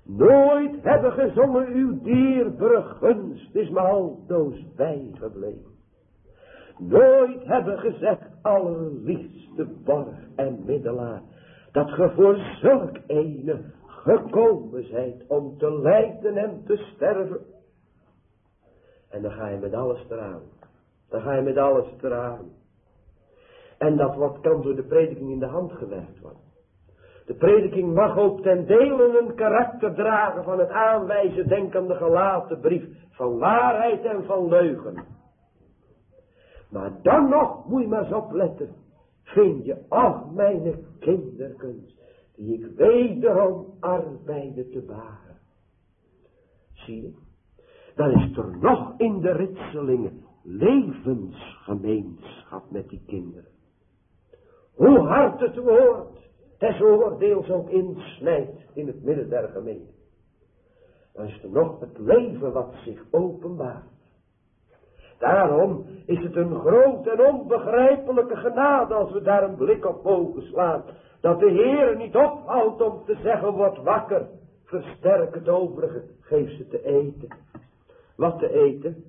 Nooit hebben gezongen uw dierbare gunst is me altoos bijgebleven. Nooit hebben gezegd allerliefste borg en middelaar, dat ge voor zulk ene gekomen zijt om te lijden en te sterven. En dan ga je met alles eraan. Dan ga je met alles eraan. En dat wat kan door de prediking in de hand gewerkt worden. De prediking mag ook ten dele een karakter dragen van het aanwijzen denkende gelaten brief. Van waarheid en van leugen. Maar dan nog moet je maar eens opletten. Vind je, ach mijn kinderkens, die ik wederom arbeide te baren. Zie je, dan is er nog in de ritselingen levensgemeenschap met die kinderen. Hoe hard het woord des oordeels ook insnijdt in het midden der gemeente. Dan is er nog het leven wat zich openbaart. Daarom is het een grote en onbegrijpelijke genade als we daar een blik op mogen slaan. Dat de Heer niet ophoudt om te zeggen, word wakker, versterk het overige, geef ze te eten. Wat te eten?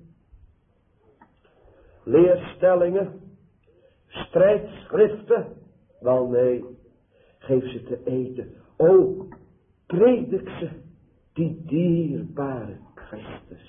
Leerstellingen, strijdschriften? Wel nee, geef ze te eten. O, predik ze, die dierbare Christus.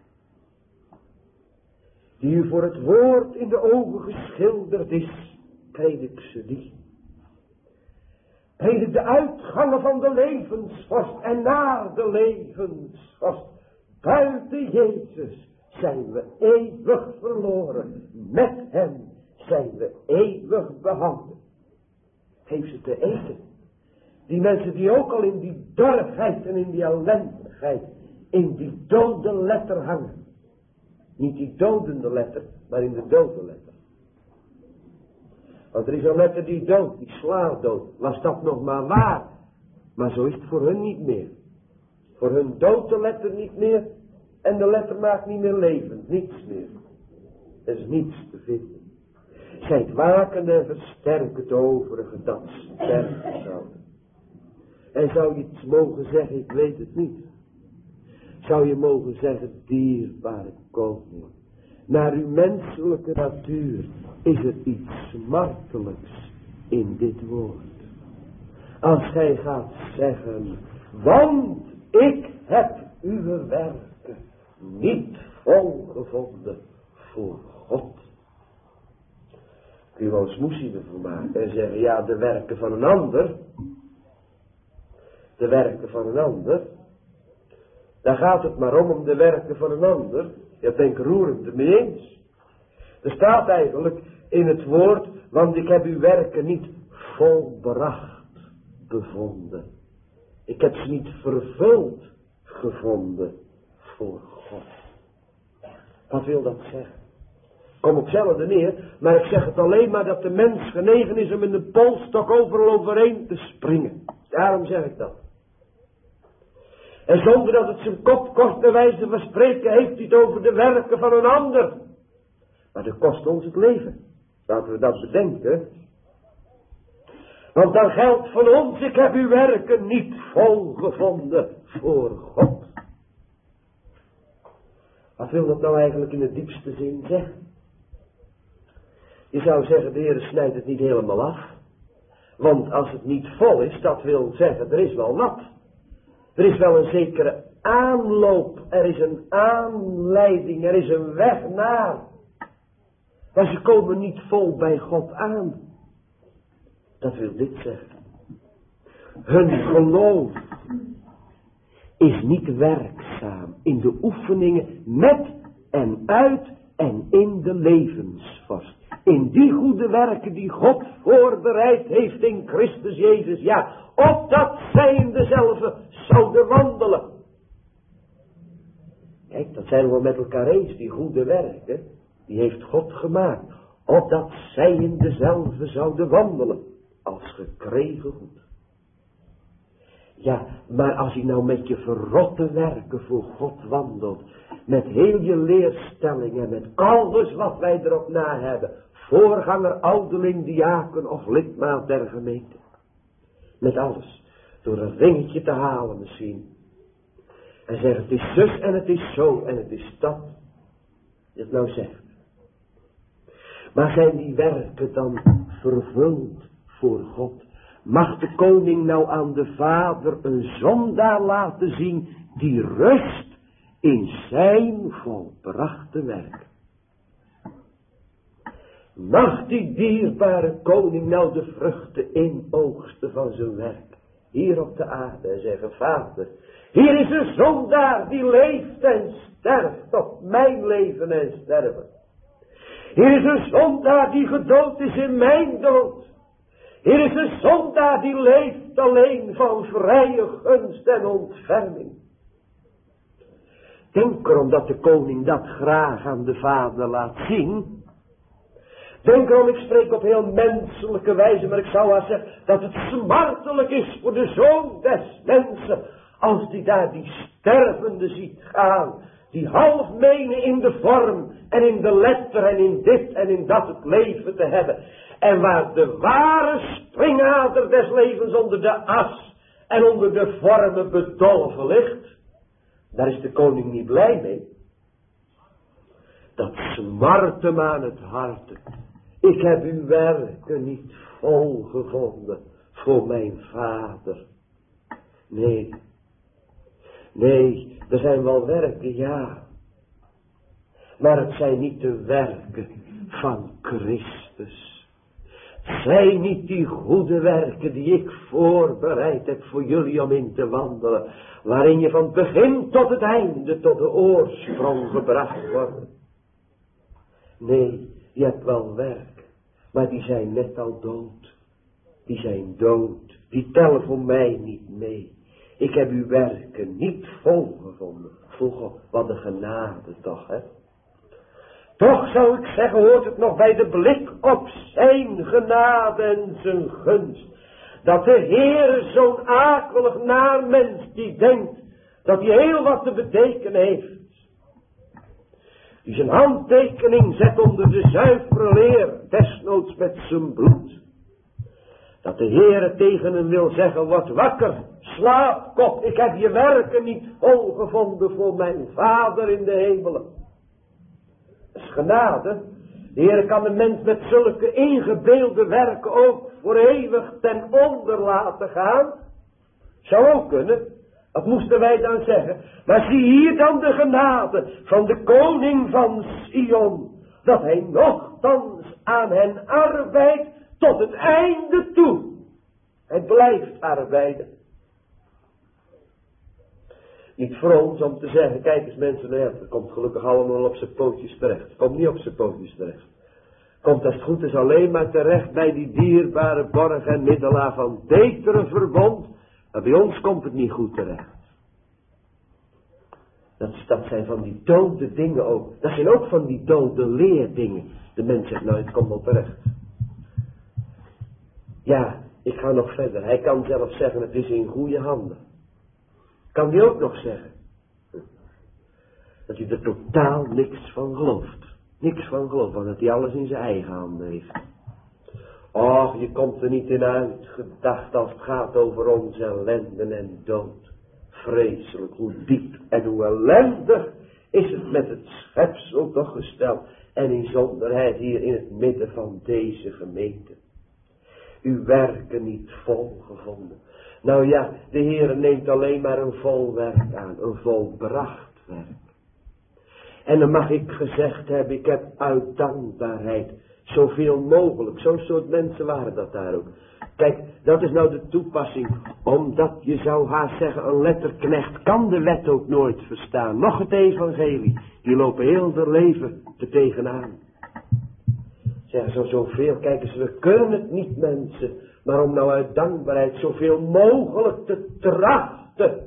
Die u voor het woord in de ogen geschilderd is, predik ze die. Predik de uitgangen van de levensvorst en naar de levensvorst. Buiten Jezus zijn we eeuwig verloren. Met hem zijn we eeuwig behouden. Geef ze te eten. Die mensen die ook al in die dorfheid en in die ellendigheid, in die dode letter hangen. Niet die dodende letter, maar in de dode letter. Want er is een letter die doodt, die slaat dood. Was dat nog maar waar? Maar zo is het voor hun niet meer. Voor hun doodt de letter niet meer. En de letter maakt niet meer levend. Niets meer. Er is niets te vinden. Zijt waken en versterk het overige dat sterven zouden. En zou je het mogen zeggen, ik weet het niet. Zou je mogen zeggen, dierbare koning, naar uw menselijke natuur is er iets smartelijks in dit woord. Als gij gaat zeggen, want ik heb uw werken niet volgevonden voor God. Kun je wel een smoesie ervoor maken en zeggen, ja, de werken van een ander. De werken van een ander. Daar gaat het maar om de werken van een ander. Je denkt roerend ermee eens. Er staat eigenlijk in het woord, want ik heb uw werken niet volbracht bevonden. Ik heb ze niet vervuld gevonden voor God. Wat wil dat zeggen? Kom op hetzelfde neer, maar ik zeg het alleen maar dat de mens genegen is om in de polstok overal overheen te springen. Daarom zeg ik dat. En zonder dat het zijn kop kost bij wijze van spreken, heeft hij het over de werken van een ander. Maar dat kost ons het leven. Laten we dat bedenken. Want dan geldt van ons, ik heb uw werken niet volgevonden voor God. Wat wil dat nou eigenlijk in de diepste zin zeggen? Je zou zeggen, de Heer snijdt het niet helemaal af. Want als het niet vol is, dat wil zeggen, er is wel wat. Er is wel een zekere aanloop, er is een aanleiding, er is een weg naar. Maar ze komen niet vol bij God aan. Dat wil dit zeggen. Hun geloof is niet werkzaam in de oefeningen met en uit en in de levensvorst. In die goede werken die God voorbereid heeft in Christus Jezus. Ja, opdat zij in dezelfde zouden wandelen. Kijk, dat zijn we met elkaar eens. Die goede werken, die heeft God gemaakt. Opdat zij in dezelfde zouden wandelen. Als gekregen goed. Ja, maar als je nou met je verrotte werken voor God wandelt. Met heel je leerstellingen, met alles wat wij erop na hebben. Voorganger, ouderling, diaken of lidmaat der gemeente. Met alles. Door een ringetje te halen misschien. En zeggen, het is zus en het is zo en het is dat. Die het nou zegt. Maar zijn die werken dan vervuld voor God? Mag de koning nou aan de vader een zondaar laten zien die rust in zijn volbrachte werk? Mag die dierbare koning nou de vruchten inoogsten van zijn werk hier op de aarde en zeggen, vader, hier is een zondaar die leeft en sterft op mijn leven en sterven. Hier is een zondaar die gedood is in mijn dood. Hier is een zondaar die leeft alleen van vrije gunst en ontferming. Denk erom dat de koning dat graag aan de vader laat zien. Denk erom, ik spreek op heel menselijke wijze, maar ik zou wel zeggen dat het smartelijk is voor de zoon des mensen, als die daar die stervende ziet gaan, die half menen in de vorm en in de letter en in dit en in dat het leven te hebben. En waar de ware springader des levens onder de as en onder de vormen bedolven ligt, daar is de koning niet blij mee. Dat smart hem aan het hart. Ik heb uw werken niet vol gevonden voor mijn vader. Nee, er zijn wel werken, ja. Maar het zijn niet de werken van Christus. Het zijn niet die goede werken die ik voorbereid heb voor jullie om in te wandelen. Waarin je van het begin tot het einde tot de oorsprong gebracht wordt. Nee, je hebt wel werk, maar die zijn net al dood. Die zijn dood, die tellen voor mij niet mee. Ik heb uw werken niet volgevonden. Voor God, wat een genade toch, hè. Toch zou ik zeggen, hoort het nog bij de blik op zijn genade en zijn gunst. Dat de Heere zo'n akelig naar mens die denkt dat hij heel wat te betekenen heeft. Die zijn handtekening zet onder de zuivere leer, desnoods met zijn bloed. Dat de Heere tegen hem wil zeggen, word wakker, slaap kop, ik heb je werken niet volgevonden voor mijn Vader in de hemelen. Dat is genade. De Heere kan een mens met zulke ingebeelde werken ook voor eeuwig ten onder laten gaan. Zou ook kunnen. Dat moesten wij dan zeggen. Maar zie hier dan de genade van de koning van Sion. Dat hij nochtans aan hen arbeidt tot het einde toe. Hij blijft arbeiden. Niet voor ons om te zeggen, kijk eens mensen, nou ja, het komt gelukkig allemaal op zijn pootjes terecht. Het komt niet op zijn pootjes terecht. Komt als het goed is alleen maar terecht bij die dierbare borg en middelaar van betere verbond. Maar bij ons komt het niet goed terecht. Dat zijn van die dode dingen ook. Dat zijn ook van die dode leerdingen. De mens zegt, nou het komt wel terecht. Ja, ik ga nog verder. Hij kan zelf zeggen, het is in goede handen. Kan die ook nog zeggen. Dat hij er totaal niks van gelooft. Niks van gelooft, want dat hij alles in zijn eigen handen heeft. Och, je komt er niet in uit, gedacht als het gaat over onze ellende en dood. Vreselijk, hoe diep en hoe ellendig is het met het schepsel toch gesteld. En in zonderheid hier in het midden van deze gemeente. Uw werken niet volgevonden. Nou ja, de Heer neemt alleen maar een vol werk aan, een volbracht werk. En dan mag ik gezegd hebben, ik heb uit dankbaarheid zoveel mogelijk. Zo'n soort mensen waren dat daar ook. Kijk, dat is nou de toepassing. Omdat je zou haast zeggen, een letterknecht kan de wet ook nooit verstaan. Nog het evangelie. Die lopen heel hun leven er tegenaan. Zeggen zo zoveel, kijk eens, we kunnen het niet mensen. Maar om nou uit dankbaarheid zoveel mogelijk te trachten.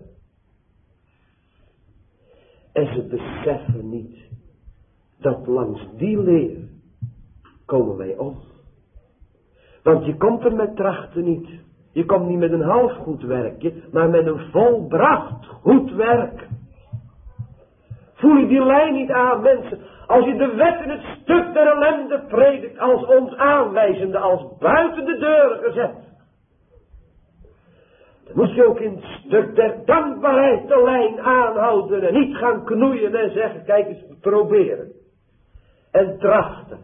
En ze beseffen niet dat langs die leer komen wij om. Want je komt er met trachten niet. Je komt niet met een half goed werkje, maar met een volbracht goed werk. Voel je die lijn niet aan, mensen? Als je de wet in het stuk der ellende predikt als ons aanwijzende, als buiten de deur gezet. Dan moet je ook in het stuk der dankbaarheid de lijn aanhouden en niet gaan knoeien en zeggen, kijk eens, proberen. En trachten.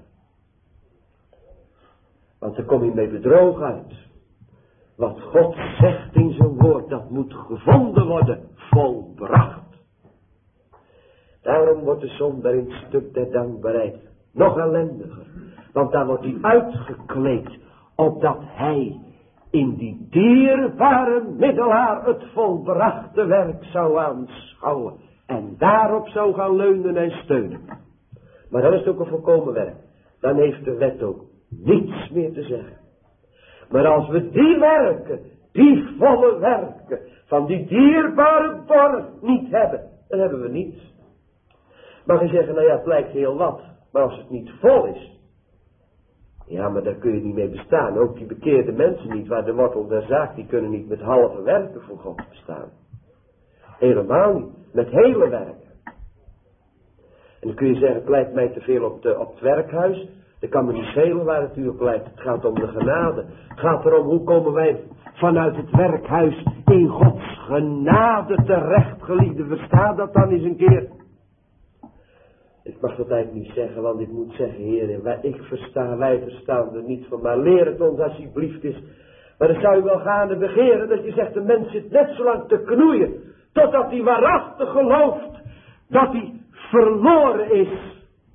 Want dan kom je mee bedrogen uit. Wat God zegt in zijn woord, dat moet gevonden worden, volbracht. Daarom wordt de zondaar in het stuk der dankbaarheid nog ellendiger. Want dan wordt hij uitgekleed, opdat hij in die dierbare middelaar het volbrachte werk zou aanschouwen. En daarop zou gaan leunen en steunen. Maar dan is het ook een volkomen werk. Dan heeft de wet ook niets meer te zeggen. Maar als we die werken, die volle werken, van die dierbare borg niet hebben, dan hebben we niets. Mag je zeggen, nou ja, het lijkt heel wat. Maar als het niet vol is, ja, maar daar kun je niet mee bestaan. Ook die bekeerde mensen niet, waar de wortel der zaak, die kunnen niet met halve werken voor God bestaan. Helemaal niet, met hele werken. En dan kun je zeggen, het lijkt mij te veel op het werkhuis. Dat kan me niet schelen waar het natuurlijk lijkt. Het gaat om de genade. Het gaat erom, hoe komen wij vanuit het werkhuis in Gods genade terecht, geliefde. Versta dat dan eens een keer. Ik mag dat eigenlijk niet zeggen, want ik moet zeggen, heren, wij verstaan er niet van. Maar leer het ons alsjeblieft eens. Maar dan zou je wel gaande begeren dat je zegt, de mens zit net zo lang te knoeien, totdat hij waarachtig gelooft dat hij verloren is.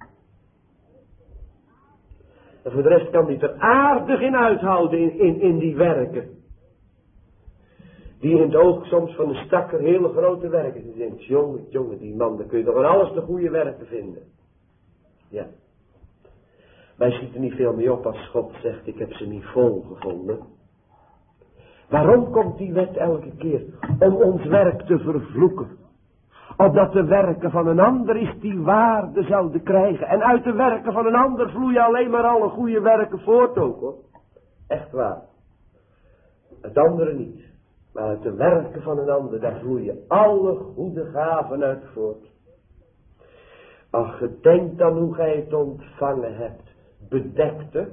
En voor de rest kan hij er aardig in uithouden in die werken. Die in het oog soms van de stakker hele grote werken. Die denkt, jongen, die man, daar kun je toch aan alles de goede werken vinden. Ja. Wij schieten niet veel mee op als God zegt, ik heb ze niet vol gevonden. Waarom komt die wet elke keer? Om ons werk te vervloeken. Opdat de werken van een ander is die waarde zouden krijgen. En uit de werken van een ander vloeien alleen maar alle goede werken voort ook, hoor. Echt waar. Het andere niet. Maar uit de werken van een ander, daar vloeien alle goede gaven uit voort. Ach, gedenk dan hoe gij het ontvangen hebt. Bedekte.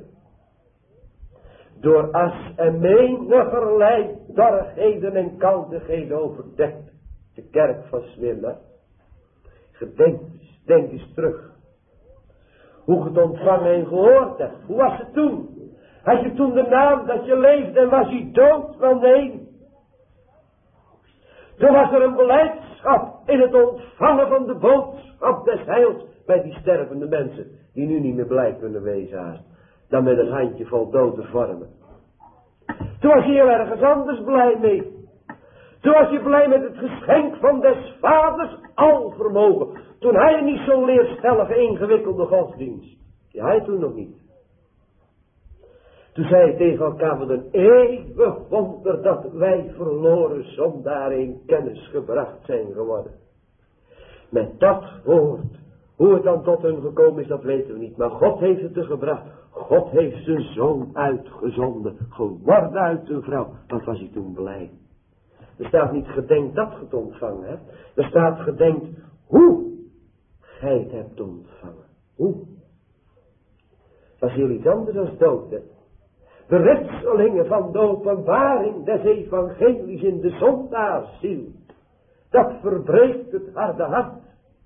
Door as en menigerlei dorrigheden en koudigheden overdekt. De kerk van Smyrna. Denk eens terug. Hoe je het ontvangen en gehoord hebt. Hoe was het toen? Had je toen de naam dat je leefde en was je dood? Wel nee. Toen was er een beleidschap in het ontvangen van de boodschap des heils bij die stervende mensen. Die nu niet meer blij kunnen wezen haast. Dan met een handje vol dode vormen. Toen was je heel ergens anders blij mee. Toen was je blij met het geschenk van des vaders alvermogen. Toen hij niet zo'n leerstellige ingewikkelde godsdienst. Ja, hij toen nog niet. Toen zei hij tegen elkaar, wat een eeuwig wonder dat wij verloren zondaren in kennis gebracht zijn geworden. Met dat woord, hoe het dan tot hun gekomen is, dat weten we niet. Maar God heeft het er gebracht. God heeft zijn zoon uitgezonden, geworden uit een vrouw. Wat was hij toen blij. Er staat niet gedenkt dat je het ontvangen hebt. Er staat gedenkt hoe gij het hebt ontvangen. Hoe? Dat is heel iets anders dan dood, hè. De ritselingen van de openbaring des evangelies in de zondaarziel. Dat verbreekt het harde hart.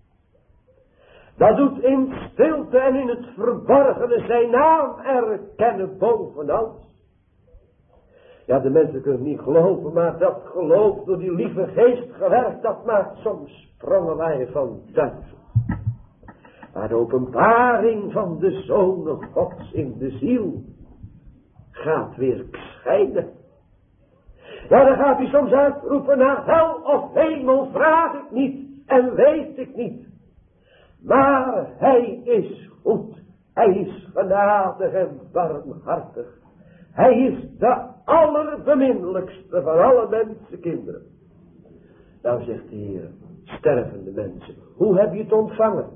Dat doet in stilte en in het verborgene zijn naam erkennen boven alles. Ja, de mensen kunnen niet geloven, maar dat geloof door die lieve geest gewerkt, dat maakt soms sprongen van duivel. Maar de openbaring van de Zoon Gods in de ziel gaat weer schijnen. Ja, dan gaat hij soms uitroepen naar hel of hemel, vraag ik niet en weet ik niet. Maar hij is goed, hij is genadig en barmhartig. Hij is de allerbeminnelijkste van alle mensenkinderen. Nou zegt de Heer, stervende mensen, hoe heb je het ontvangen?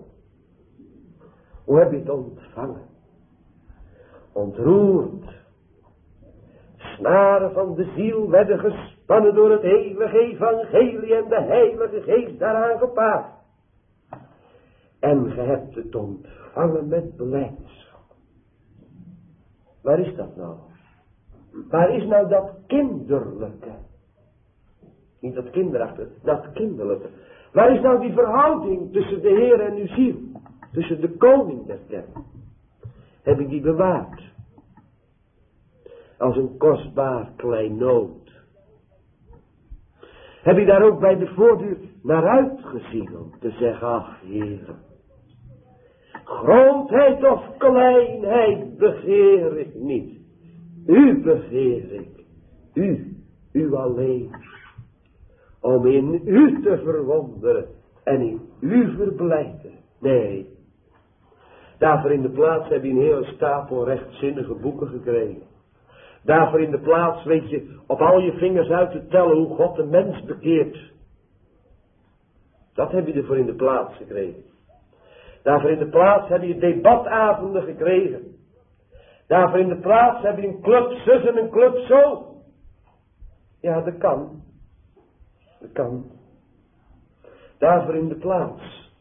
Hoe heb je het ontvangen? Ontroerd. Snaren van de ziel werden gespannen door het eeuwige evangelie en de heilige geest daaraan gepaard. En ge hebt het ontvangen met blijdschap. Waar is dat nou? Waar is nou dat kinderlijke? Niet dat kinderachtige, dat kinderlijke. Waar is nou die verhouding tussen de Heer en uw ziel? Tussen de koning der kerken. Heb ik die bewaard? Als een kostbaar kleinood. Heb ik daar ook bij de voordeur naar uitgezien om te zeggen, ach Heer, grootheid of kleinheid begeer ik niet. U begeer ik. U alleen. Om in u te verwonderen en in u verblijden. Nee. Daarvoor in de plaats heb je een hele stapel rechtzinnige boeken gekregen. Daarvoor in de plaats weet je op al je vingers uit te tellen hoe God de mens bekeert. Dat heb je ervoor in de plaats gekregen. Daarvoor in de plaats heb je debatavonden gekregen. Daarvoor in de plaats heb je een club zus en een club zo. Ja, dat kan. Dat kan. Daarvoor in de plaats.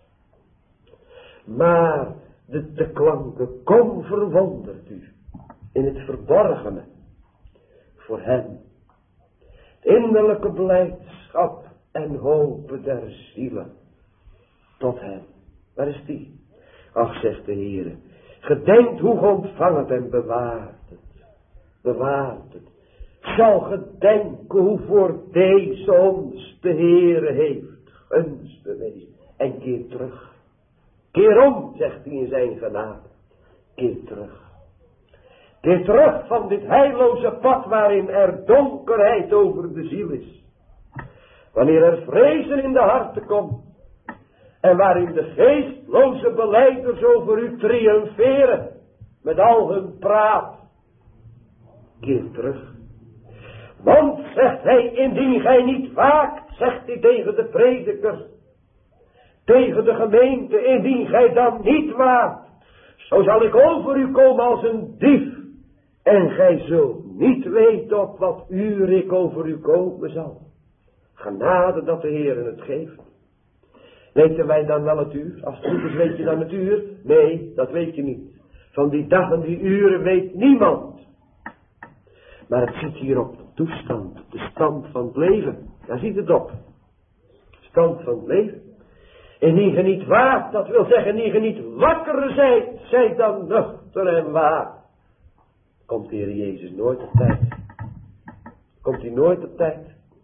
Maar de klanken, kom verwondert u. In het verborgene. Voor hem. Het innerlijke blijdschap en hopen der zielen. Tot hem. Waar is die? Ach, zegt de Heere. Gedenkt hoe ge ontvangt het en bewaart het. Bewaart het. Zal gedenken hoe voor deze ons de Heere heeft gunst bewezen. En keer terug. Keer om, zegt hij in zijn genade. Keer terug. Keer terug van dit heilloze pad waarin er donkerheid over de ziel is. Wanneer er vrezen in de harten komt. En waarin de geestloze belijders over u triomferen. Met al hun praat. Keer terug. Want, zegt hij, indien gij niet waakt, zegt hij tegen de predikers. Tegen de gemeente, indien gij dan niet waakt. Zo zal ik over u komen als een dief. En gij zult niet weten op wat uur ik over u komen zal. Genade dat de Heer het geeft. Weten wij dan wel het uur? Als het goed is, weet je dan het uur? Nee, dat weet je niet. Van die dag en die uren weet niemand. Maar het zit hier op de toestand, de stand van het leven. Daar ziet het op. Stand van het leven. Indien je niet waakt, dat wil zeggen, indien je niet wakker zijt, zijt dan nuchter en waak. Komt de Heer Jezus nooit op tijd. Komt hij nooit op tijd.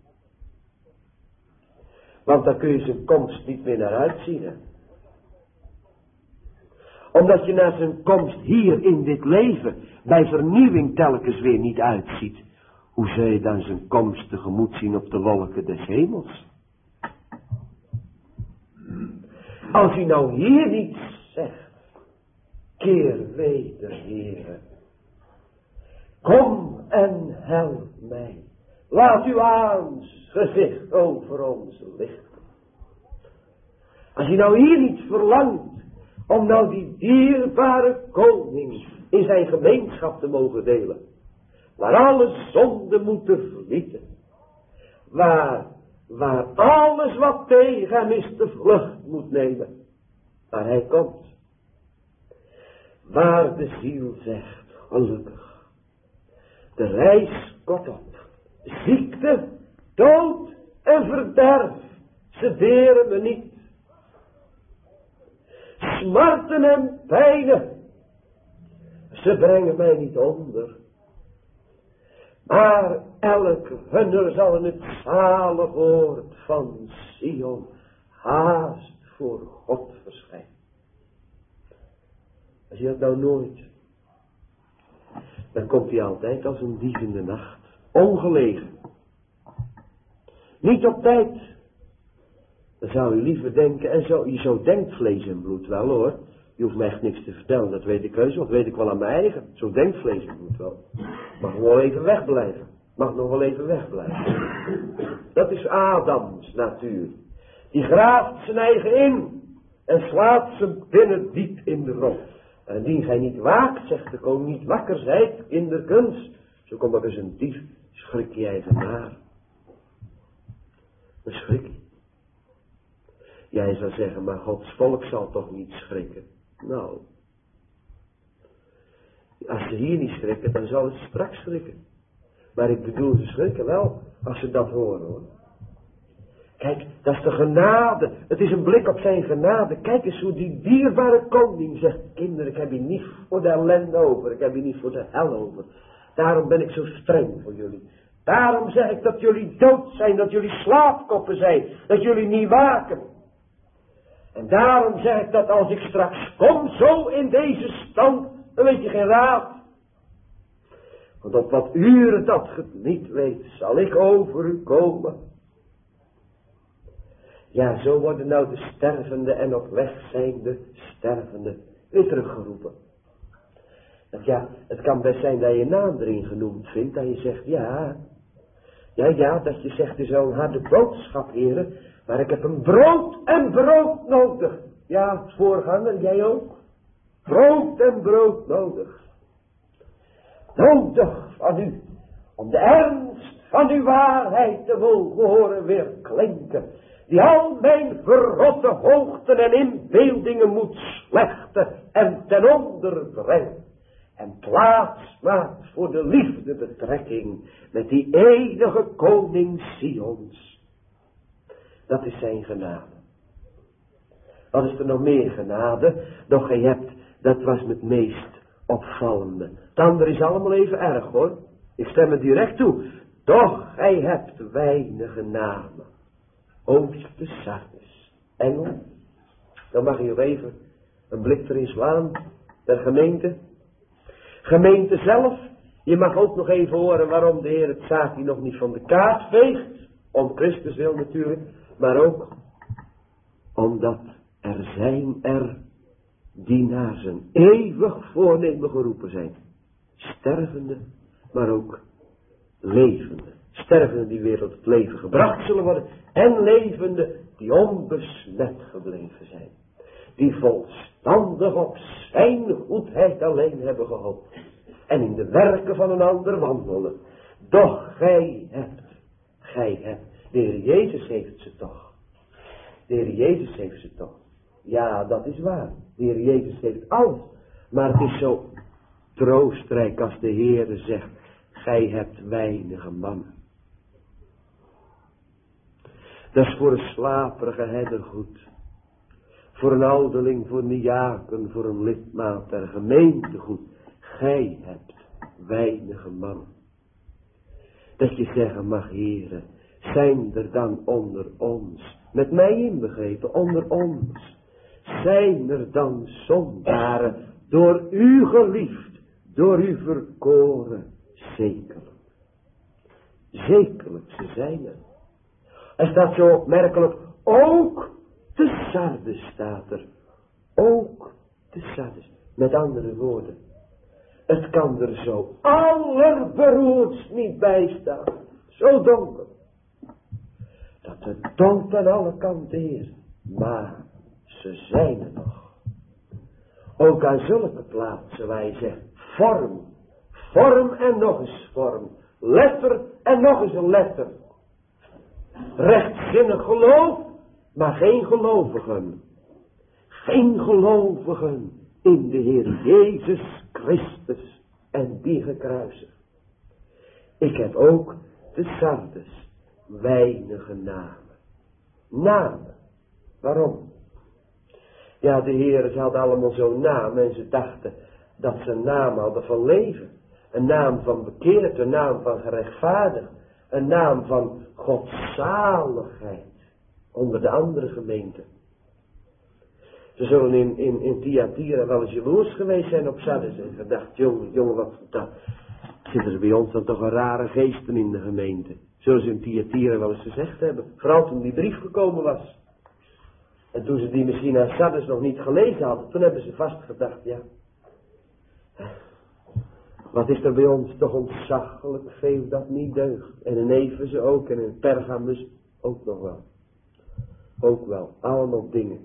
Want dan kun je zijn komst niet meer naar uitzien. Hè? Omdat je naar zijn komst hier in dit leven bij vernieuwing telkens weer niet uitziet. Hoe zul je dan zijn komst tegemoet zien op de wolken des hemels? Als hij nou hier niet zegt. Keer weder, Heere. Kom en help mij. Laat uw aangezicht over ons lichten. Als hij nou hier niet verlangt om nou die dierbare koning in zijn gemeenschap te mogen delen. Waar alle zonden moeten verlieten. Waar alles wat tegen hem is de vlucht moet nemen. Waar hij komt. Waar de ziel zegt, gelukkig. De reis kortom. Ziekte, dood en verderf. Ze deren me niet. Smarten en pijnen. Ze brengen mij niet onder. Maar elk hunner zal in het zalig woord van Sion haast voor God verschijnen. Als je dat nou nooit, dan komt hij altijd als een dief in de nacht. Ongelegen. Niet op tijd. Dan zou je liever denken, en zo denkt vlees en bloed wel hoor. Je hoeft me echt niks te vertellen, dat weet ik heus wel, dat weet ik wel aan mijn eigen. Zo denkt vlees en bloed wel. Mag nog wel even wegblijven. Mag nog wel even wegblijven. Dat is Adams natuur. Die graaft zijn eigen in en slaat zijn binnen diep in de grond. En indien gij niet waakt, zegt de koning, niet wakker zijt in de kunst. Zo komt er eens een dief, schrik je eigen naar. Een schrik. Jij zou zeggen, maar Gods volk zal toch niet schrikken. Nou, als ze hier niet schrikken, dan zal het straks schrikken. Maar ik bedoel, ze schrikken wel, als ze dat horen hoor. Kijk, dat is de genade. Het is een blik op zijn genade. Kijk eens hoe die dierbare koning zegt. Kinderen, ik heb je niet voor de ellende over. Ik heb je niet voor de hel over. Daarom ben ik zo streng voor jullie. Daarom zeg ik dat jullie dood zijn. Dat jullie slaapkoppen zijn. Dat jullie niet waken. En daarom zeg ik dat als ik straks kom zo in deze stand. Dan weet je geen raad. Want op wat uren dat je het niet weet. Zal ik over u komen. Ja, zo worden nou de stervende en op weg zijnde stervende weer teruggeroepen. Dat ja, het kan best zijn dat je naam erin genoemd vindt. Dat je zegt, ja, dat je zegt, het is wel een harde boodschap, heren. Maar ik heb een brood en brood nodig. Ja, voorganger, jij ook. Brood en brood nodig. Nodig van u. Om de ernst van uw waarheid te mogen horen weer klinken. Die al mijn verrotte hoogten en inbeeldingen moet slechten en ten onder brengen. En plaats maakt voor de liefdebetrekking met die enige koning Sions. Dat is zijn genade. Wat is er nog meer genade? Doch gij hebt, dat was het meest opvallende. Het andere is allemaal even erg hoor. Ik stem het direct toe. Doch gij hebt weinige namen. Oost de Sardes. Engel. Dan mag je even een blik erin slaan. Der gemeente. Gemeente zelf. Je mag ook nog even horen waarom de Heer het zaakje nog niet van de kaart veegt. Om Christus wil natuurlijk. Maar ook omdat er zijn die naar zijn eeuwig voornemen geroepen zijn. Stervende, maar ook levende. Stervende die weer tot het leven gebracht zullen worden. En levende die onbesmet gebleven zijn. Die volstandig op zijn goedheid alleen hebben gehoopt. En in de werken van een ander wandelen. Doch gij hebt. De Heer Jezus heeft ze toch. De Heer Jezus heeft ze toch. Ja, dat is waar. De Heer Jezus heeft alles. Maar het is zo troostrijk als de Heer zegt. Gij hebt weinige mannen. Dat is voor een slaperige herder goed. Voor een ouderling, voor een diaken, voor een lidmaat der gemeente goed. Gij hebt weinige mannen. Dat je zeggen mag, heren, zijn er dan onder ons, met mij inbegrepen, onder ons, zijn er dan zondaren, door u geliefd, door u verkoren, zekerlijk. Zekerlijk, ze zijn er. Er staat zo opmerkelijk, ook de Sardes staat er. Ook de Sardes. Met andere woorden. Het kan er zo allerberoerdst niet bij staan. Zo donker. Dat de dood aan alle kanten is. Maar ze zijn er nog. Ook aan zulke plaatsen waar je zegt. Vorm. Vorm en nog eens vorm. Letter en nog eens een letter. Rechtzinnig geloof, maar geen gelovigen. Geen gelovigen in de Heer Jezus Christus en die gekruisigd. Ik heb ook de Sardes weinige namen. Namen. Waarom? Ja, de Heer, ze hadden allemaal zo'n naam en ze dachten dat ze een naam hadden van leven. Een naam van bekeerd, een naam van gerechtvaardigd. Een naam van godzaligheid. Onder de andere gemeenten. Ze zullen in Thyatira wel eens jaloers geweest zijn op Sardes. En gedacht, jongen, wat dat. Zitten er bij ons dan toch een rare geesten in de gemeente. Zullen ze in Thyatira wel eens gezegd hebben. Vooral toen die brief gekomen was. En toen ze die misschien aan Sardes nog niet gelezen hadden. Toen hebben ze vast gedacht, ja. Wat is er bij ons toch ontzaglijk veel dat niet deugt. En in Efeze ook en in Pergamus ook nog wel. Ook wel. Allemaal dingen.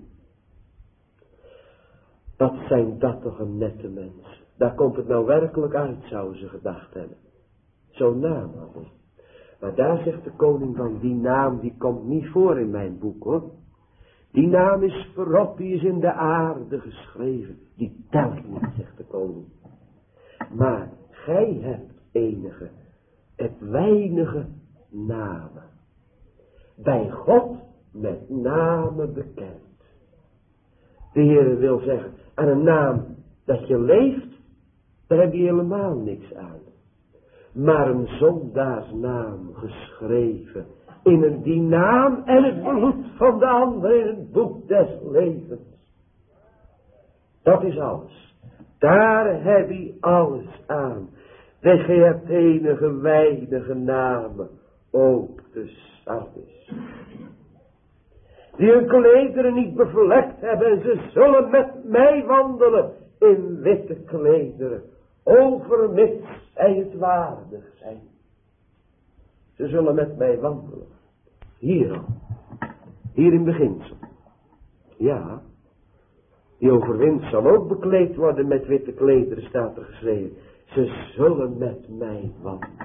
Wat zijn dat toch een nette mens. Daar komt het nou werkelijk uit, zouden ze gedacht hebben. Zo'n naam hadden. Maar daar zegt de koning van, die naam die komt niet voor in mijn boek hoor. Die naam is voorop, die is in de aarde geschreven. Die telt niet, zegt de koning. Maar gij hebt weinige namen. bij God met name bekend. De Heer wil zeggen, aan een naam dat je leeft, daar heb je helemaal niks aan. Maar een zondaarsnaam geschreven in die naam en het bloed van de ander in het boek des levens. Dat is alles. Daar heb je alles aan. Dat je hebt enige weinige namen, ook de Sardis. Die hun klederen niet bevlekt hebben en ze zullen met mij wandelen in witte klederen, overmits zij het waardig zijn. Ze zullen met mij wandelen. Hier al. Hier in beginsel. Ja. Die overwint zal ook bekleed worden met witte klederen, staat er geschreven. Ze zullen met mij wandelen.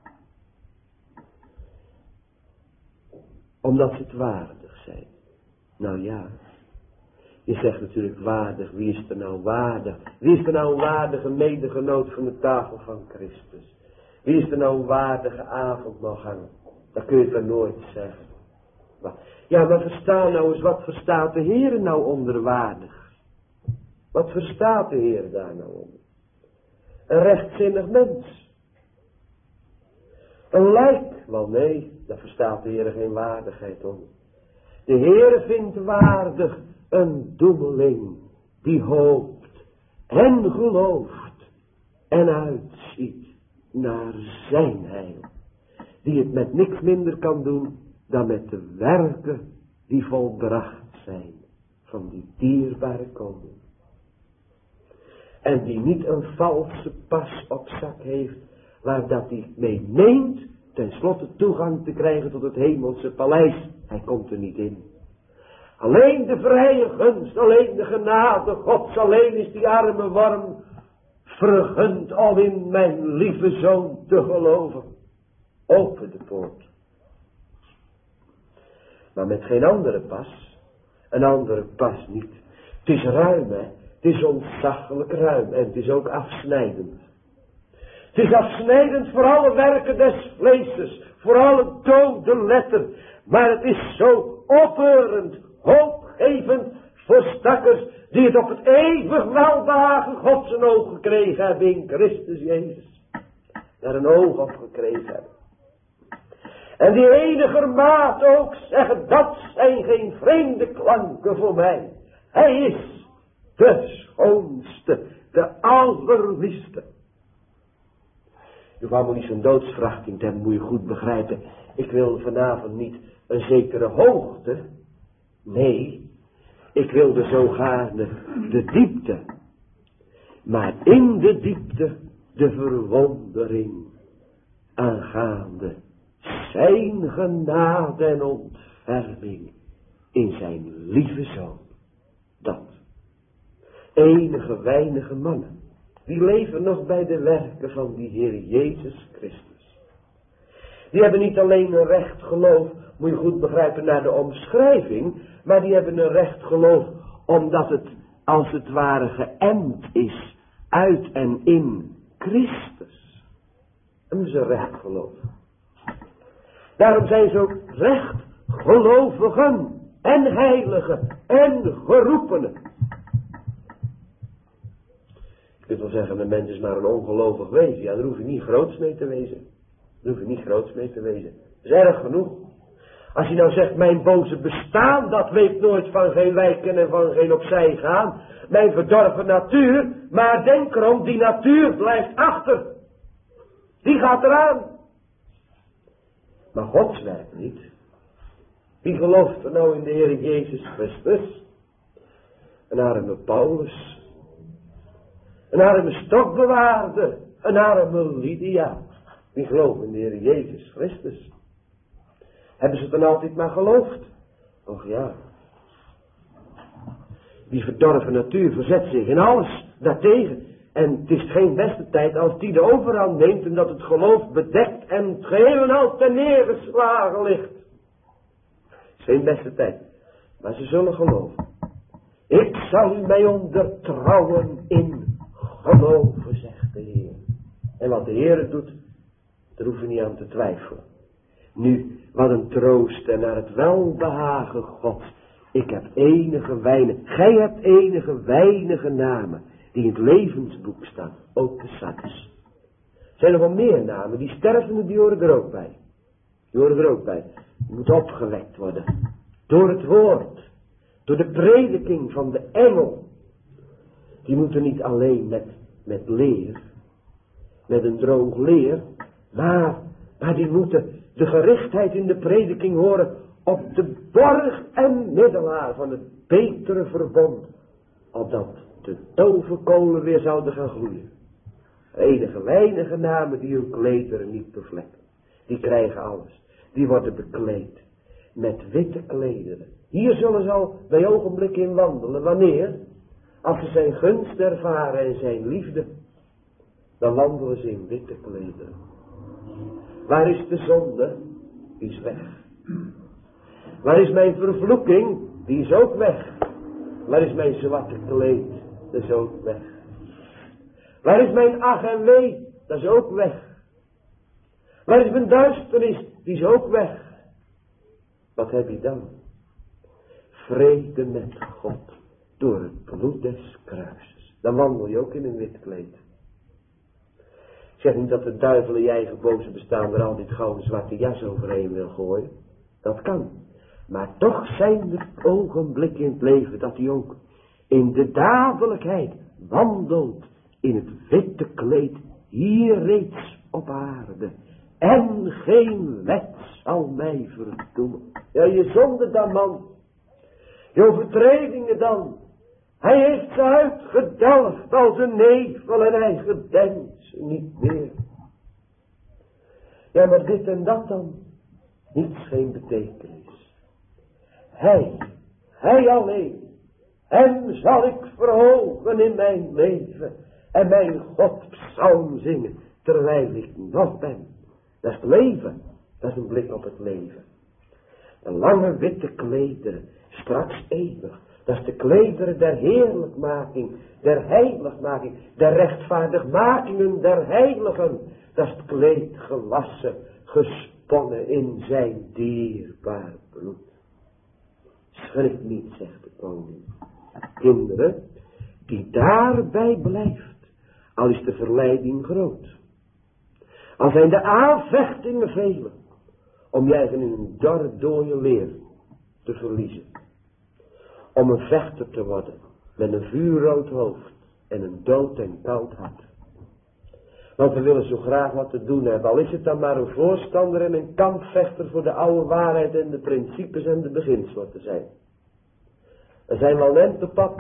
Omdat ze het waardig zijn. Nou ja. Je zegt natuurlijk waardig. Wie is er nou waardig? Wie is er nou een waardige medegenoot van de tafel van Christus? Wie is er nou een waardige avondmaalganger? Dat kun je toch nooit zeggen. Ja, maar versta nou eens, wat verstaat de Heer nou onder waardig? Wat verstaat de Heer daar nou onder? Een rechtzinnig mens. Een lijk? Wel nee, daar verstaat de Heer geen waardigheid onder. De Heer vindt waardig een doemeling die hoopt en gelooft en uitziet naar zijn heil. Die het met niks minder kan doen dan met de werken die volbracht zijn van die dierbare koning. En die niet een valse pas op zak heeft, waar dat hij mee meent tenslotte toegang te krijgen tot het hemelse paleis. Hij komt er niet in. Alleen de vrije gunst, alleen de genade Gods, alleen is die arme worm vergund om in mijn lieve zoon te geloven. Open de poort. Maar met geen andere pas. Een andere pas niet. Het is ruim, hè. Het is ontzaglijk ruim en het is ook afsnijdend. Het is afsnijdend voor alle werken des vleeses, voor alle dode letter. Maar het is zo opbeurend, hoopgevend voor stakkers die het op het eeuwig welbehagen God zijn oog gekregen hebben in Christus Jezus. Daar een oog op gekregen hebben. En die enigermate ook zeggen, dat zijn geen vreemde klanken voor mij. Hij is de schoonste, de allerliefste. Je hoeft allemaal niet zo'n doodsverachting te hebben, moet je goed begrijpen. Ik wil vanavond niet een zekere hoogte. Nee, ik wilde zo gaarne de diepte. Maar in de diepte de verwondering aangaande zijn genade en ontferming in zijn lieve zoon. Dat. Enige weinige mannen, die leven nog bij de werken van die Heer Jezus Christus. Die hebben niet alleen een recht geloof, moet je goed begrijpen, naar de omschrijving, maar die hebben een recht geloof omdat het als het ware geënt is uit en in Christus. Hebben ze recht geloof. Daarom zijn ze ook rechtgelovigen en heiligen en geroepenen. Je kunt wel zeggen, een mens is maar een ongelovig wezen. Ja, daar hoef je niet groots mee te wezen. Daar hoef je niet groots mee te wezen. Dat is erg genoeg. Als je nou zegt, mijn boze bestaan, dat weet nooit van geen wijken en van geen opzij gaan. Mijn verdorven natuur, maar denk erom, die natuur blijft achter. Die gaat eraan. Maar Gods werk niet. Wie gelooft er nou in de Heer Jezus Christus? Een arme Paulus. Een arme stokbewaarde. Een arme Lydia. Die geloven in de Heer Jezus Christus. Hebben ze het dan altijd maar geloofd? Och ja. Die verdorven natuur verzet zich in alles daartegen. En het is geen beste tijd als die de overhand neemt en dat het geloof bedekt en het geheel en al ten neergeslagen ligt. Het is geen beste tijd. Maar ze zullen geloven. Ik zal u mij ondertrouwen in geloven, zegt de Heer. En wat de Heer doet, daar hoeven we niet aan te twijfelen. Nu, wat een troost en naar het welbehagen Gods. Ik heb enige weinige, gij hebt enige weinige namen die in het levensboek staan, ook de Sardes. Zijn er wel meer namen, die stervenden, die horen er ook bij. Die horen er ook bij. Die moet opgewekt worden. Door het woord. Door de prediking van de engel. Die moeten niet alleen met leer. Met een droog leer. Maar die moeten de gerichtheid in de prediking horen op de borg en middelaar van het betere verbond. Opdat de toverkolen weer zouden gaan gloeien. Enige weinige namen die hun klederen niet bevlekken. Die krijgen alles. Die worden bekleed met witte klederen. Hier zullen ze al bij ogenblikken in wandelen. Wanneer? Als ze zijn gunst ervaren en zijn liefde. Dan wandelen ze in witte klederen. Waar is de zonde? Die is weg. Waar is mijn vervloeking? Die is ook weg. Waar is mijn zwarte kleed? Dat is ook weg. Waar is mijn ach en wee? Dat is ook weg. Waar is mijn duisternis? Die is ook weg. Wat heb je dan? Vrede met God. Door het bloed des kruises. Dan wandel je ook in een wit kleed. Ik zeg niet dat de duivel in je eigen boze bestaan er al dit gouden zwarte jas overheen wil gooien. Dat kan. Maar toch zijn er ogenblikken in het leven dat hij ook in de dadelijkheid wandelt in het witte kleed hier reeds op aarde. En geen wet zal mij verdoemen. Ja, je zonde dan, man. Je overtredingen dan. Hij heeft ze uitgedelgd als een nevel en hij gedenkt ze niet meer. Ja, maar dit en dat dan. Niets geen betekenis. Hij alleen. Hem zal ik verhogen in mijn leven. En mijn God psalm zingen terwijl ik nog ben. Dat is het leven. Dat is een blik op het leven. De lange witte klederen, straks eeuwig. Dat is de klederen der heerlijkmaking, der heiligmaking, der rechtvaardigmakingen der heiligen. Dat is het kleed gewassen, gesponnen in zijn dierbaar bloed. Schrik niet, zegt de koning. Kinderen, die daarbij blijft, al is de verleiding groot. Al zijn de aanvechtingen vele, om je eigen in een dorre dooie leer te verliezen. Om een vechter te worden, met een vuurrood hoofd en een dood en koud hart. Want we willen zo graag wat te doen hebben, al is het dan maar een voorstander en een kampvechter voor de oude waarheid en de principes en de beginselen te zijn. Er zijn wel net op pad.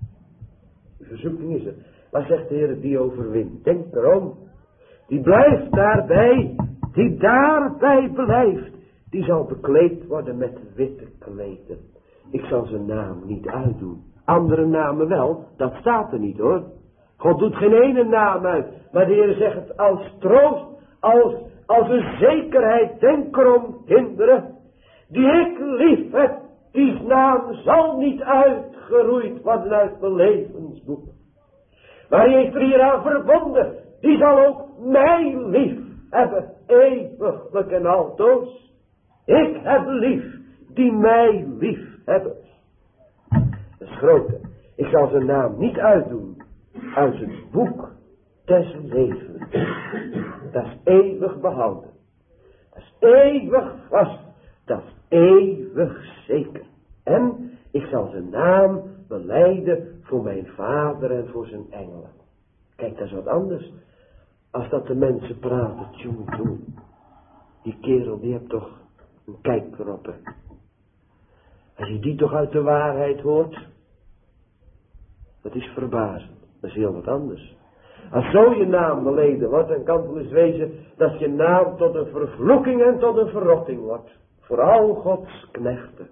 De verzoeking is er. Maar zegt de Heer, die overwint. Denk erom. Die blijft daarbij. Die daarbij blijft. Die zal bekleed worden met witte kleden. Ik zal zijn naam niet uitdoen. Andere namen wel. Dat staat er niet hoor. God doet geen ene naam uit. Maar de Heer zegt het als troost. Als een zekerheid. Denk erom, kinderen. Die ik lief heb. Die naam zal niet uitgeroeid worden uit mijn levensboek. Maar hij heeft er hier aan verbonden. Die zal ook mij lief hebben. Eeuwiglijk en altoos. Ik heb lief. Die mij lief hebben. Dat is groter. Ik zal zijn naam niet uitdoen. Uit het boek des levens. Dat is eeuwig behouden. Dat is eeuwig vast. Dat is eeuwig zeker. En ik zal zijn naam belijden voor mijn vader en voor zijn engelen. Kijk, dat is wat anders. Als dat de mensen praten, tjoe. Die kerel, die heeft toch een kijk erop. Hè. Als je die toch uit de waarheid hoort. Dat is verbazend. Dat is heel wat anders. Als zo je naam beleden wordt, dan kan het wel eens wezen dat je naam tot een vervloeking en tot een verrotting wordt. Voor al Gods knechten.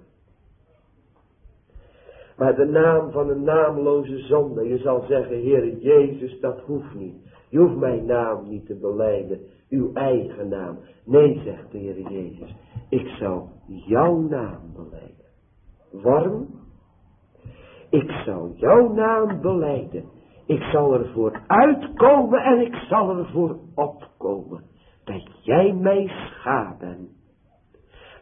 Maar de naam van een naamloze zonde, je zal zeggen, Heer Jezus, dat hoeft niet. Je hoeft mijn naam niet te belijden, uw eigen naam. Nee, zegt de Heer Jezus, ik zal jouw naam belijden. Waarom? Ik zal jouw naam belijden. Ik zal ervoor uitkomen en ik zal ervoor opkomen. Dat jij mij scha bent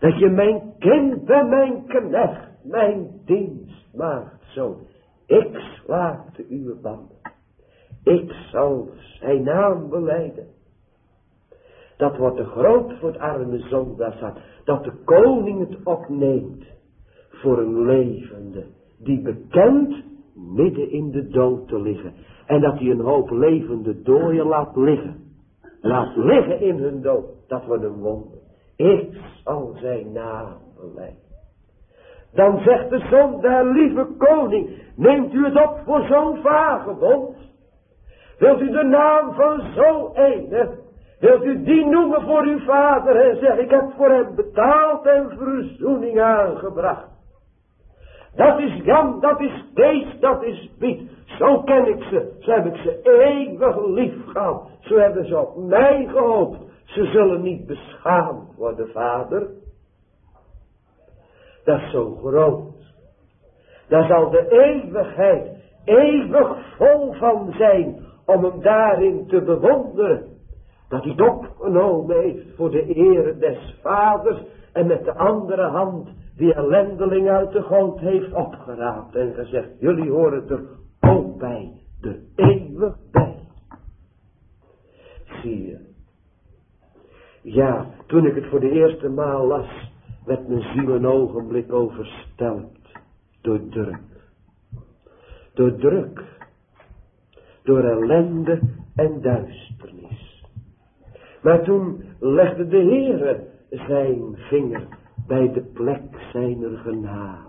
Dat je mijn kind bent, mijn knecht, mijn dienstmaagd, zoon. Ik slaakte uw banden. Ik zal zijn naam belijden. Dat wordt te groot voor het arme zondaarshart. Dat de koning het opneemt voor een levende. Die bekend midden in de dood te liggen. En dat hij een hoop levende dooien laat liggen. Laat liggen in hun dood. Dat wordt een wonder. Ik zal zijn naam belijden. Dan zegt de zondaar, lieve koning, neemt u het op voor zo'n vagebond? Wilt u de naam van zo'n ene, wilt u die noemen voor uw vader en zeggen, ik heb voor hem betaald en verzoening aangebracht. Dat is Jan, dat is Kees, dat is Piet. Zo ken ik ze, zo heb ik ze eeuwig lief gehad. Zo hebben ze op mij gehoopt. Ze zullen niet beschaamd worden, vader. Dat is zo groot. Daar zal de eeuwigheid eeuwig vol van zijn om hem daarin te bewonderen. Dat hij het opgenomen heeft voor de ere des vaders en met de andere hand die ellendeling uit de goot heeft opgeraapt en gezegd, jullie horen er ook bij, er eeuwig bij. Zie je. Ja, toen ik het voor de eerste maal las, werd mijn ziel een ogenblik overstelpt door druk. Door druk. Door ellende en duisternis. Maar toen legde de Heere zijn vinger bij de plek zijner genade.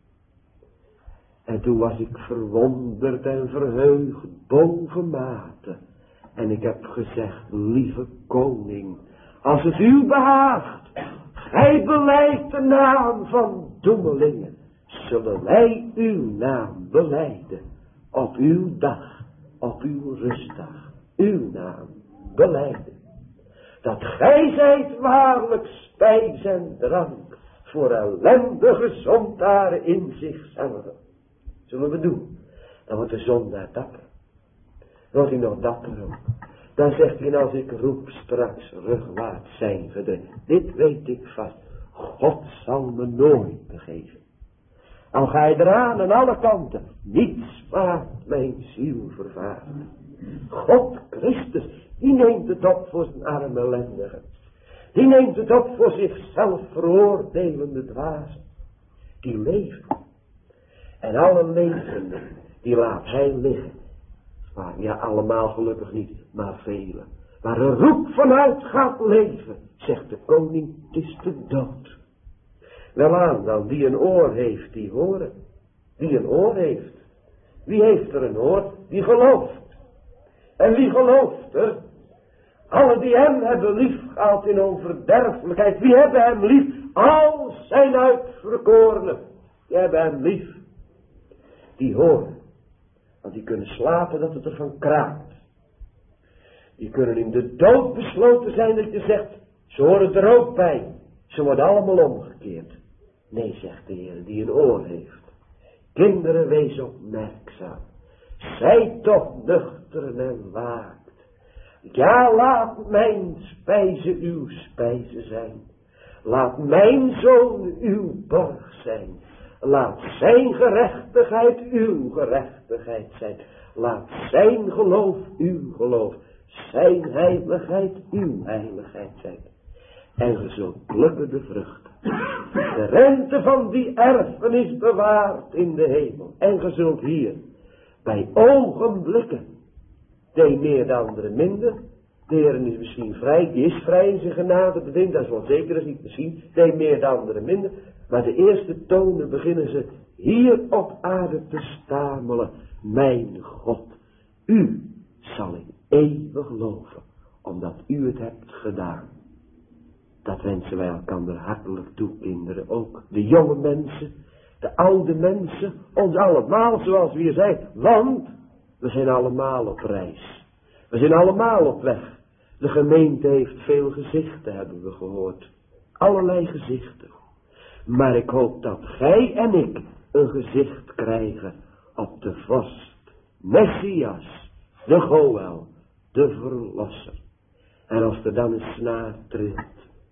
En toen was ik verwonderd en verheugd bovenmate. En ik heb gezegd, lieve koning, als het u behaagt, gij belijdt de naam van doemelingen, zullen wij uw naam belijden op uw dag, op uw rustdag, uw naam belijden. Dat gij zijt waarlijk spijs en drank voor ellendige zondaren in zichzelf. Zullen we doen? Dan wordt de zondaar dapper. Wordt hij nog dapper ook. Dan zegt hij, als ik roep straks rugwaarts zijn verdriet. Dit weet ik vast. God zal me nooit vergeven. Al ga je eraan aan alle kanten. Niets maakt mijn ziel vervaarden. God Christus, die neemt het op voor zijn arme ellendigen. Die neemt het op voor zichzelf veroordelende dwazen. Die leven. En alle levenden, die laat hij liggen. Maar ja, allemaal gelukkig niet, maar velen. Waar een roep vanuit gaat leven, zegt de koning, het is de dood. Welaan dan, die een oor heeft, die horen. Die een oor heeft. Wie heeft er een oor? Die gelooft. En wie gelooft er? Alle die hem hebben lief gehad in onverderfelijkheid. Wie hebben hem lief? Al zijn uitverkorenen. Die hebben hem lief. Die horen. Want die kunnen slapen dat het ervan kraakt. Die kunnen in de dood besloten zijn dat je zegt, ze horen er ook bij. Ze worden allemaal omgekeerd. Nee, zegt de Heer, die een oor heeft. Kinderen, wees opmerkzaam. Zij toch nuchter en waakt. Ja, laat mijn spijze uw spijze zijn. Laat mijn zoon uw borg zijn. Laat zijn gerechtigheid uw gerechtigheid zijn. Laat zijn geloof uw geloof. Zijn heiligheid uw heiligheid zijn. En ge zult plukken de vruchten. De rente van die erfenis bewaard in de hemel. En ge zult hier bij ogenblikken. De een meer, de andere minder. De Heer is misschien vrij, die is vrij in zijn genade bedient. Dat is wel zeker, dat is niet misschien. De een meer, de andere minder. Maar de eerste tonen beginnen ze hier op aarde te stamelen. Mijn God, u zal ik eeuwig loven, omdat u het hebt gedaan. Dat wensen wij elkaar hartelijk toe, kinderen. Ook de jonge mensen, de oude mensen, ons allemaal, zoals we hier zijn. Want we zijn allemaal op reis. We zijn allemaal op weg. De gemeente heeft veel gezichten, hebben we gehoord. Allerlei gezichten. Maar ik hoop dat gij en ik een gezicht krijgen op de vorst, Messias, de Goël, de verlosser. En als er dan een snaar trilt,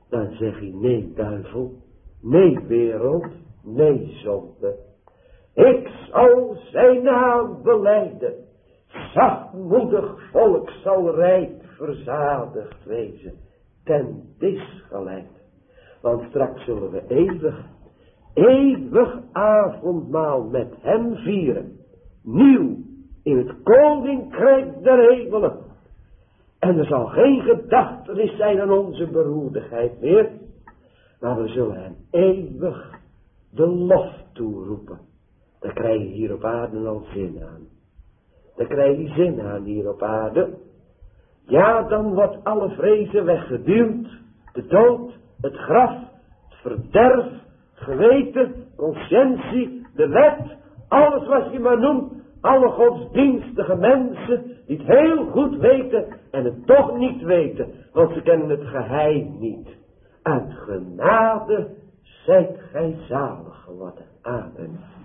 Dan zeg je nee duivel, nee wereld, nee zonde. Ik zal zijn naam belijden. Zachtmoedig volk zal rijk verzadigd wezen. Ten dis geleid. Want straks zullen we eeuwig avondmaal met hem vieren. Nieuw in het koninkrijk der hemelen. En er zal geen gedachtenis zijn aan onze beroerdigheid meer. Maar we zullen hem eeuwig de lof toeroepen. Daar krijg je hier op aarde al zin aan. Daar krijg je zin aan hier op aarde. Ja, dan wordt alle vrezen weggeduwd. De dood, het graf, het verderf, het geweten, conscientie, de wet. Alles wat je maar noemt. Alle godsdienstige mensen die het heel goed weten en het toch niet weten. Want ze kennen het geheim niet. Uit genade zijt gij zalig geworden. Amen.